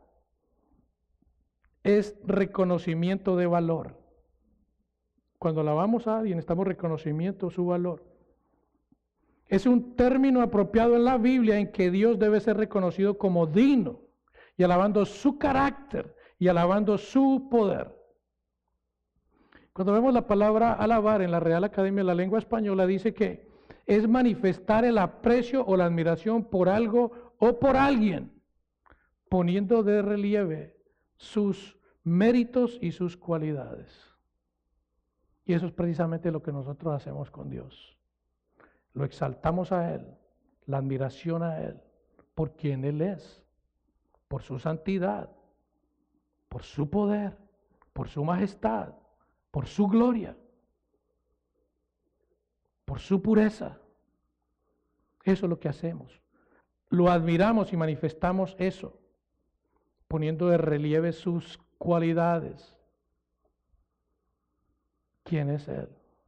es reconocimiento de valor. Cuando alabamos a alguien, estamos reconocimiento de su valor. Es un término apropiado en la Biblia en que Dios debe ser reconocido como digno y alabando su carácter y alabando su poder. Cuando vemos la palabra alabar en la Real Academia de la Lengua Española, dice que es manifestar el aprecio o la admiración por algo o por alguien, poniendo de relieve sus méritos y sus cualidades. Y eso es precisamente lo que nosotros hacemos con Dios. Lo exaltamos a Él, la admiración a Él, por quien Él es, por su santidad, por su poder, por su majestad, por su gloria, por su pureza. Eso es lo que hacemos. Lo admiramos y manifestamos eso, poniendo de relieve sus cualidades. ¿Quién es Él?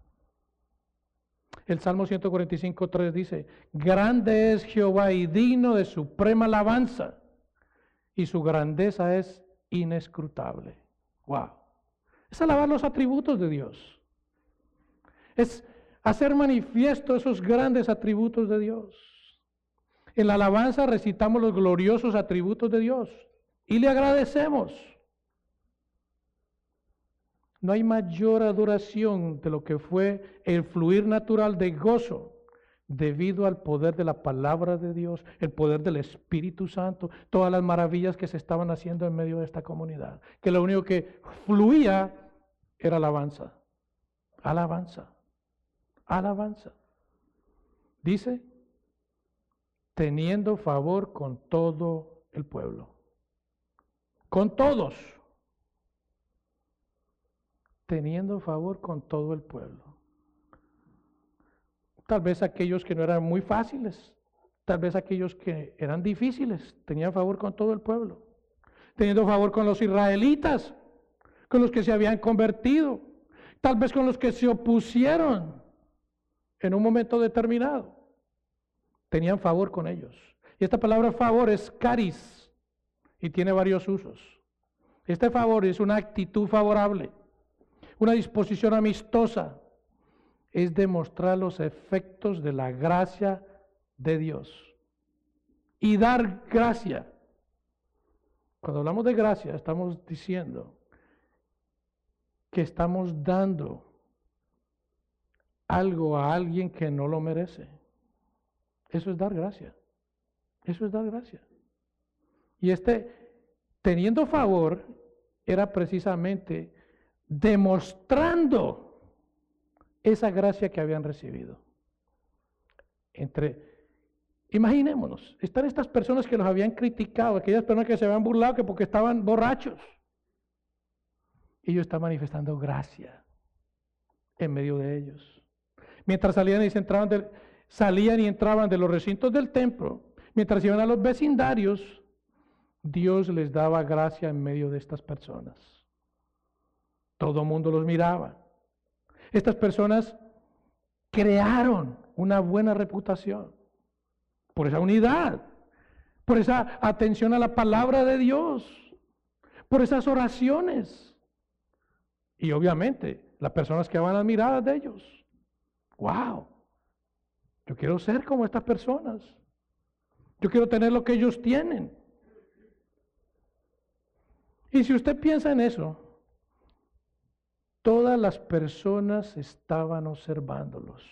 El Salmo 145:3 dice, grande es Jehová y digno de suprema alabanza, y su grandeza es inescrutable. Wow. Es alabar los atributos de Dios. Es hacer manifiesto esos grandes atributos de Dios. En la alabanza recitamos los gloriosos atributos de Dios y le agradecemos. No hay mayor adoración de lo que fue el fluir natural de gozo debido al poder de la palabra de Dios, el poder del Espíritu Santo, todas las maravillas que se estaban haciendo en medio de esta comunidad. Que lo único que fluía era alabanza, alabanza, alabanza. Dice, teniendo favor con todo el pueblo, con todos. Teniendo favor con todo el pueblo. Tal vez aquellos que no eran muy fáciles, tal vez aquellos que eran difíciles, tenían favor con todo el pueblo. Teniendo favor con los israelitas, con los que se habían convertido, tal vez con los que se opusieron en un momento determinado. Tenían favor con ellos. Y esta palabra favor es caris y tiene varios usos. Este favor es una actitud favorable, una disposición amistosa, es demostrar los efectos de la gracia de Dios. Y dar gracia. Cuando hablamos de gracia, estamos diciendo que estamos dando algo a alguien que no lo merece. Eso es dar gracia. Eso es dar gracia. Y teniendo favor, era precisamente demostrando esa gracia que habían recibido. Imaginémonos, están estas personas que los habían criticado, aquellas personas que se habían burlado que porque estaban borrachos. Ellos están manifestando gracia en medio de ellos. Mientras salían y entraban de los recintos del templo, mientras iban a los vecindarios, Dios les daba gracia en medio de estas personas. Todo el mundo los miraba. Estas personas crearon una buena reputación por esa unidad, por esa atención a la palabra de Dios, por esas oraciones. Y obviamente, las personas que van admiradas de ellos. ¡Wow! Yo quiero ser como estas personas. Yo quiero tener lo que ellos tienen. Y si usted piensa en eso, todas las personas estaban observándolos.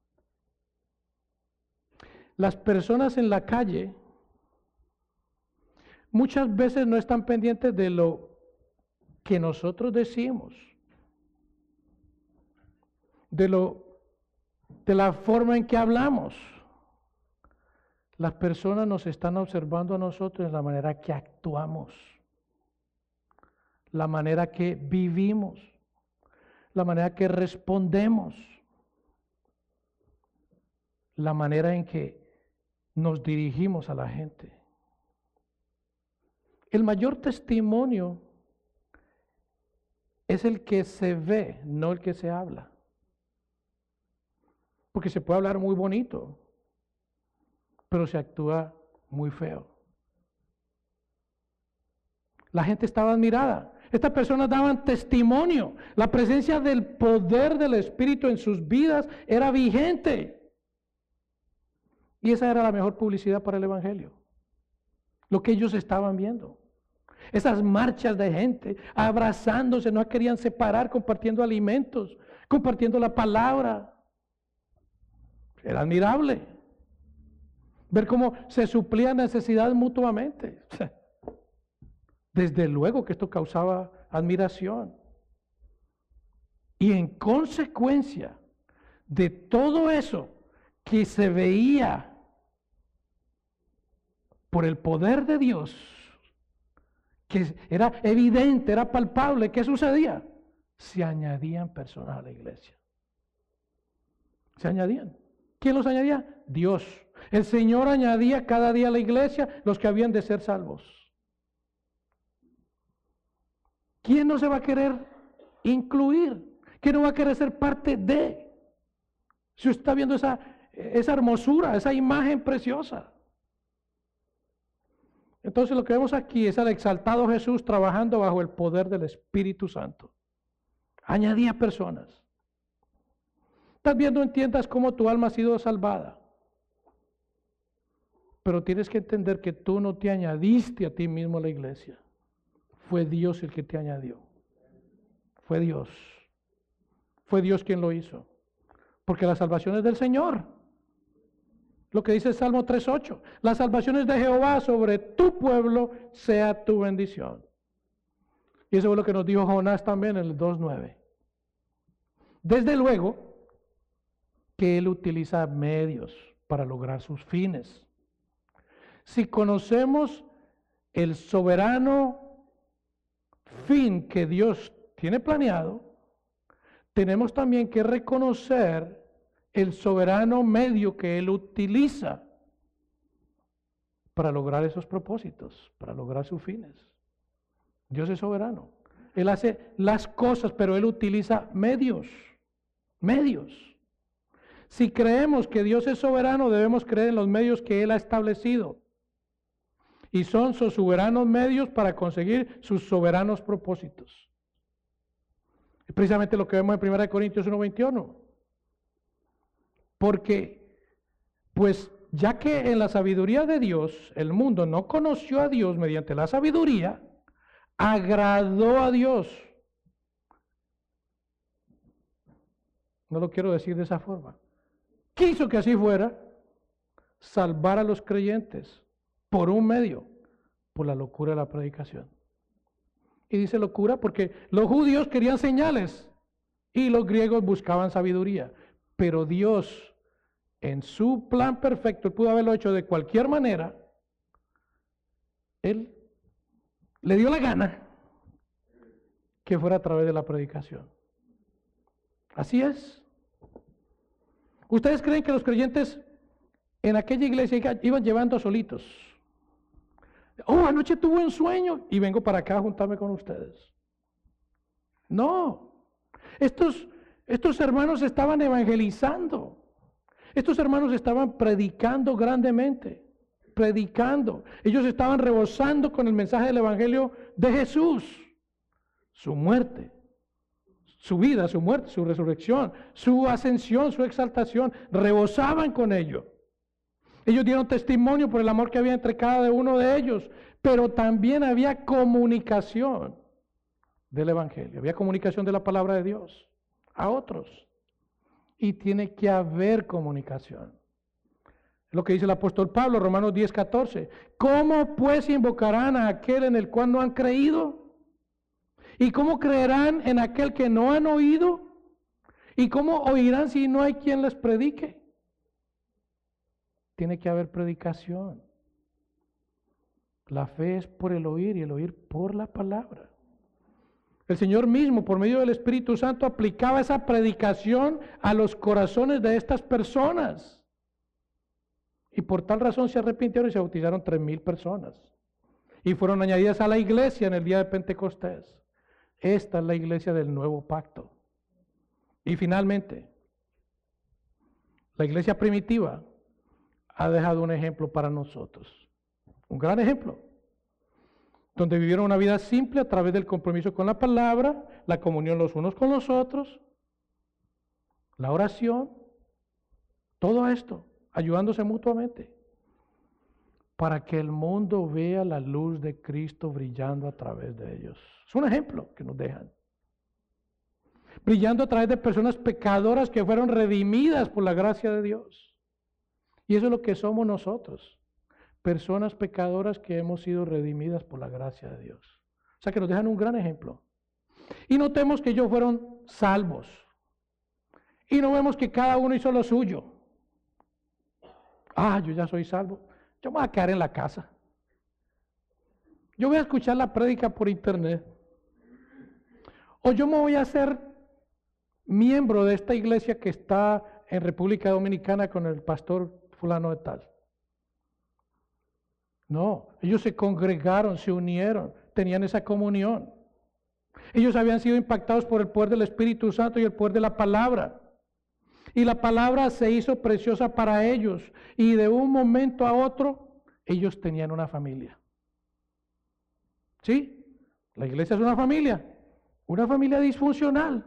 Las personas en la calle muchas veces no están pendientes de lo que nosotros decimos, de la forma en que hablamos. Las personas nos están observando a nosotros en la manera que actuamos, la manera que vivimos, la manera que respondemos, la manera en que nos dirigimos a la gente. El mayor testimonio es el que se ve, no el que se habla. Porque se puede hablar muy bonito, pero se actúa muy feo. La gente estaba admirada. Estas personas daban testimonio. La presencia del poder del Espíritu en sus vidas era vigente. Y esa era la mejor publicidad para el Evangelio. Lo que ellos estaban viendo. Esas marchas de gente abrazándose, no querían separar, compartiendo alimentos, compartiendo la palabra. Era admirable ver cómo se suplían necesidades mutuamente. Desde luego que esto causaba admiración. Y en consecuencia de todo eso que se veía por el poder de Dios, que era evidente, era palpable, ¿qué sucedía? Se añadían personas a la iglesia. Se añadían. ¿Quién los añadía? Dios. El Señor añadía cada día a la iglesia los que habían de ser salvos. ¿Quién no se va a querer incluir? ¿Quién no va a querer ser parte de? Si usted está viendo esa hermosura, esa imagen preciosa. Entonces lo que vemos aquí es al exaltado Jesús trabajando bajo el poder del Espíritu Santo. Añadía personas. Tal vez no entiendas cómo tu alma ha sido salvada. Pero tienes que entender que tú no te añadiste a ti mismo a la iglesia. Fue Dios el que te añadió. Fue Dios. Fue Dios quien lo hizo. Porque la salvación es del Señor. Lo que dice el Salmo 3:8. La salvación es de Jehová, sobre tu pueblo sea tu bendición. Y eso es lo que nos dijo Jonás también en el 2:9. Desde luego que él utiliza medios para lograr sus fines. Si conocemos el soberano fin que Dios tiene planeado, tenemos también que reconocer el soberano medio que Él utiliza para lograr esos propósitos, para lograr sus fines. Dios es soberano. Él hace las cosas, pero Él utiliza medios. Si creemos que Dios es soberano, debemos creer en los medios que Él ha establecido. Y son sus soberanos medios para conseguir sus soberanos propósitos. Es precisamente lo que vemos en 1 Corintios 1:21. Porque, pues, ya que en la sabiduría de Dios, el mundo no conoció a Dios mediante la sabiduría, agradó a Dios. No lo quiero decir de esa forma. Quiso que así fuera, salvar a los creyentes por un medio, por la locura de la predicación. Y dice locura porque los judíos querían señales y los griegos buscaban sabiduría. Pero Dios, en su plan perfecto, Él pudo haberlo hecho de cualquier manera. Él le dio la gana que fuera a través de la predicación. Así es. ¿Ustedes creen que los creyentes en aquella iglesia iban llevando solitos? Oh, anoche tuve un sueño y vengo para acá a juntarme con ustedes. No. Estos hermanos estaban evangelizando. Estos hermanos estaban predicando grandemente. Predicando. Ellos estaban rebosando con el mensaje del evangelio de Jesús. Su muerte, su vida, su muerte, su resurrección, su ascensión, su exaltación. Rebosaban con ello. Ellos dieron testimonio por el amor que había entre cada uno de ellos, pero también había comunicación del evangelio, había comunicación de la palabra de Dios a otros. Y tiene que haber comunicación. Es lo que dice el apóstol Pablo, Romanos 10:14. ¿Cómo pues invocarán a aquel en el cual no han creído? ¿Y cómo creerán en aquel que no han oído? ¿Y cómo oirán si no hay quien les predique? Tiene que haber predicación. La fe es por el oír y el oír por la palabra. El Señor mismo, por medio del Espíritu Santo, aplicaba esa predicación a los corazones de estas personas. Y por tal razón se arrepintieron y se bautizaron 3,000 personas. Y fueron añadidas a la iglesia en el día de Pentecostés. Esta es la iglesia del nuevo pacto. Y finalmente, la iglesia primitiva ha dejado un ejemplo para nosotros. Un gran ejemplo. Donde vivieron una vida simple a través del compromiso con la palabra, la comunión los unos con los otros, la oración, todo esto, ayudándose mutuamente, para que el mundo vea la luz de Cristo brillando a través de ellos. Es un ejemplo que nos dejan. Brillando a través de personas pecadoras que fueron redimidas por la gracia de Dios. Y eso es lo que somos nosotros. Personas pecadoras que hemos sido redimidas por la gracia de Dios. O sea que nos dejan un gran ejemplo. Y notemos que ellos fueron salvos. Y no vemos que cada uno hizo lo suyo. Ah, yo ya soy salvo. Yo me voy a quedar en la casa. Yo voy a escuchar la prédica por internet. O yo me voy a hacer miembro de esta iglesia que está en República Dominicana con el pastor fulano de tal. No, ellos se congregaron, se unieron, tenían esa comunión. Ellos habían sido impactados por el poder del Espíritu Santo y el poder de la palabra. Y la palabra se hizo preciosa para ellos. Y de un momento a otro, ellos tenían una familia. ¿Sí? La iglesia es una familia disfuncional.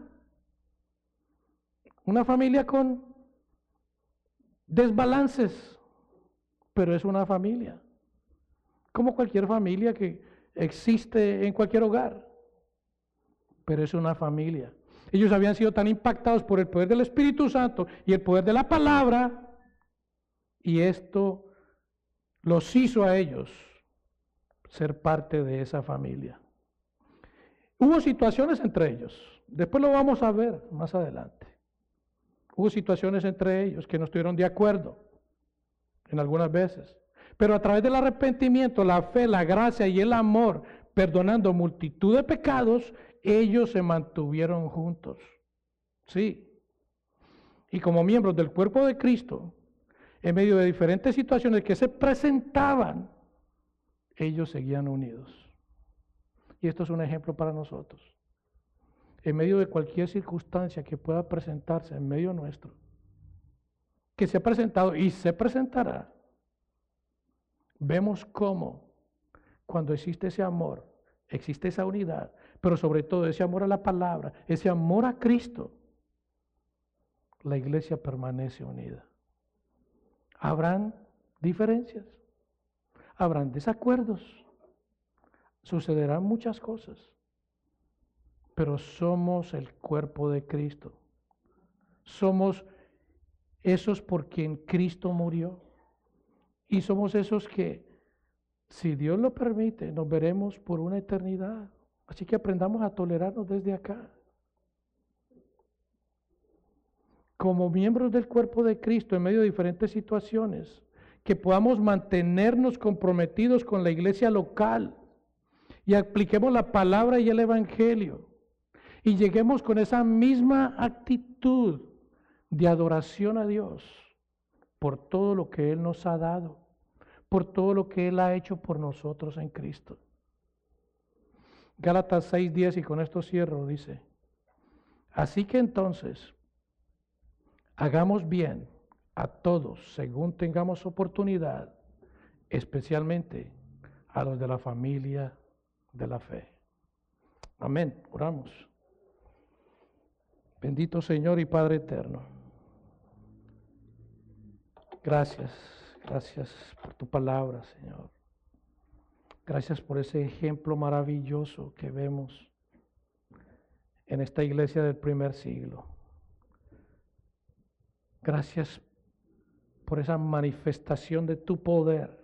Una familia con desbalances, pero es una familia. Como cualquier familia que existe en cualquier hogar, pero es una familia. Ellos habían sido tan impactados por el poder del Espíritu Santo y el poder de la palabra, y esto los hizo a ellos ser parte de esa familia. Hubo situaciones entre ellos, después lo vamos a ver más adelante. Hubo situaciones entre ellos que no estuvieron de acuerdo en algunas veces. Pero a través del arrepentimiento, la fe, la gracia y el amor, perdonando multitud de pecados, ellos se mantuvieron juntos. Sí. Y como miembros del cuerpo de Cristo, en medio de diferentes situaciones que se presentaban, ellos seguían unidos. Y esto es un ejemplo para nosotros. En medio de cualquier circunstancia que pueda presentarse en medio nuestro, que se ha presentado y se presentará, vemos cómo cuando existe ese amor, existe esa unidad, pero sobre todo ese amor a la palabra, ese amor a Cristo, la iglesia permanece unida. Habrán diferencias, habrán desacuerdos, sucederán muchas cosas, pero somos el cuerpo de Cristo. Somos esos por quien Cristo murió. Y somos esos que, si Dios lo permite, nos veremos por una eternidad. Así que aprendamos a tolerarnos desde acá. Como miembros del cuerpo de Cristo en medio de diferentes situaciones, que podamos mantenernos comprometidos con la iglesia local y apliquemos la palabra y el evangelio y lleguemos con esa misma actitud de adoración a Dios por todo lo que Él nos ha dado, por todo lo que Él ha hecho por nosotros en Cristo. Gálatas 6:10, y con esto cierro, dice: así que entonces, hagamos bien a todos según tengamos oportunidad, especialmente a los de la familia de la fe. Amén. Oramos. Bendito Señor y Padre eterno. Gracias por tu palabra, Señor. Gracias por ese ejemplo maravilloso que vemos en esta iglesia del primer siglo. Gracias por esa manifestación de tu poder,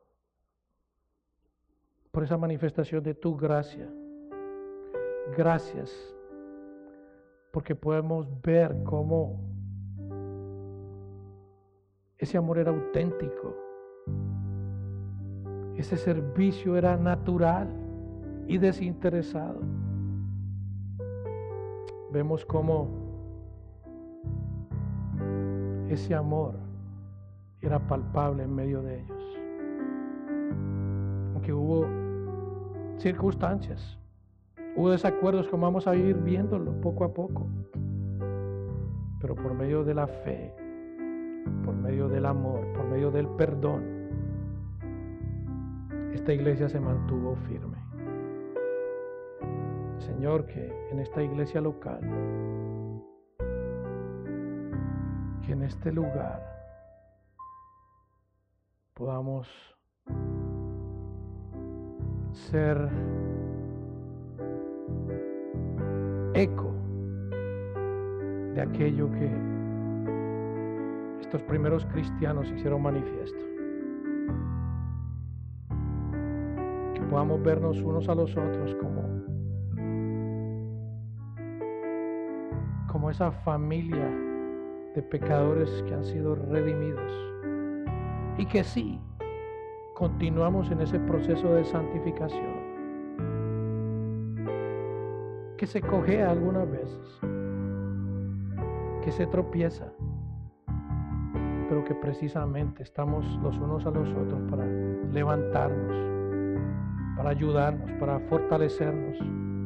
por esa manifestación de tu gracia. Gracias porque podemos ver cómo ese amor era auténtico, ese servicio era natural y desinteresado. Vemos cómo ese amor era palpable en medio de ellos, aunque hubo circunstancias, hubo desacuerdos, como vamos a ir viéndolo poco a poco, pero por medio de la fe, por medio del amor, por medio del perdón, esta iglesia se mantuvo firme. Señor, que en esta iglesia local, que en este lugar podamos ser eco de aquello que estos primeros cristianos hicieron manifiesto. Que podamos vernos unos a los otros como esa familia de pecadores que han sido redimidos y que sí, continuamos en ese proceso de santificación, que se cojea algunas veces, que se tropieza, pero que precisamente estamos los unos a los otros para levantarnos, para ayudarnos, para fortalecernos,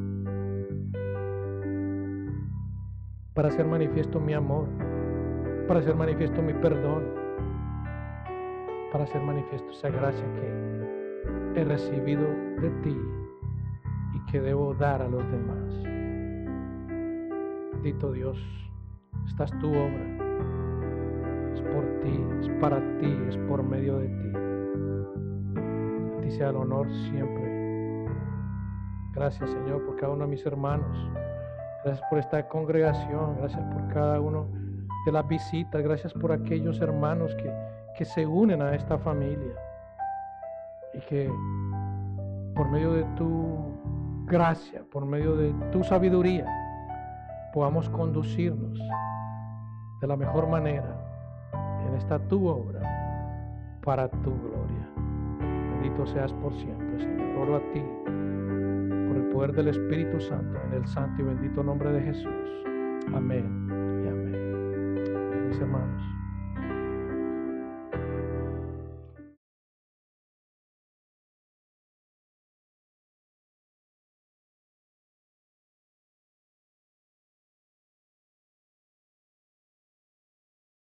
para hacer manifiesto mi amor, para hacer manifiesto mi perdón, para hacer manifiesto esa gracia que he recibido de ti y que debo dar a los demás. Bendito Dios, esta es tu obra. Es por ti, es para ti, es por medio de ti. A ti sea el honor siempre. Gracias, Señor, por cada uno de mis hermanos. Gracias por esta congregación. Gracias por cada uno de las visitas. Gracias por aquellos hermanos que se unen a esta familia. Y que por medio de tu gracia, por medio de tu sabiduría, podamos conducirnos de la mejor manera en esta tu obra, para tu gloria. Bendito seas por siempre, Señor. Oro a ti, por el poder del Espíritu Santo, en el santo y bendito nombre de Jesús. Amén y amén. Mis hermanos.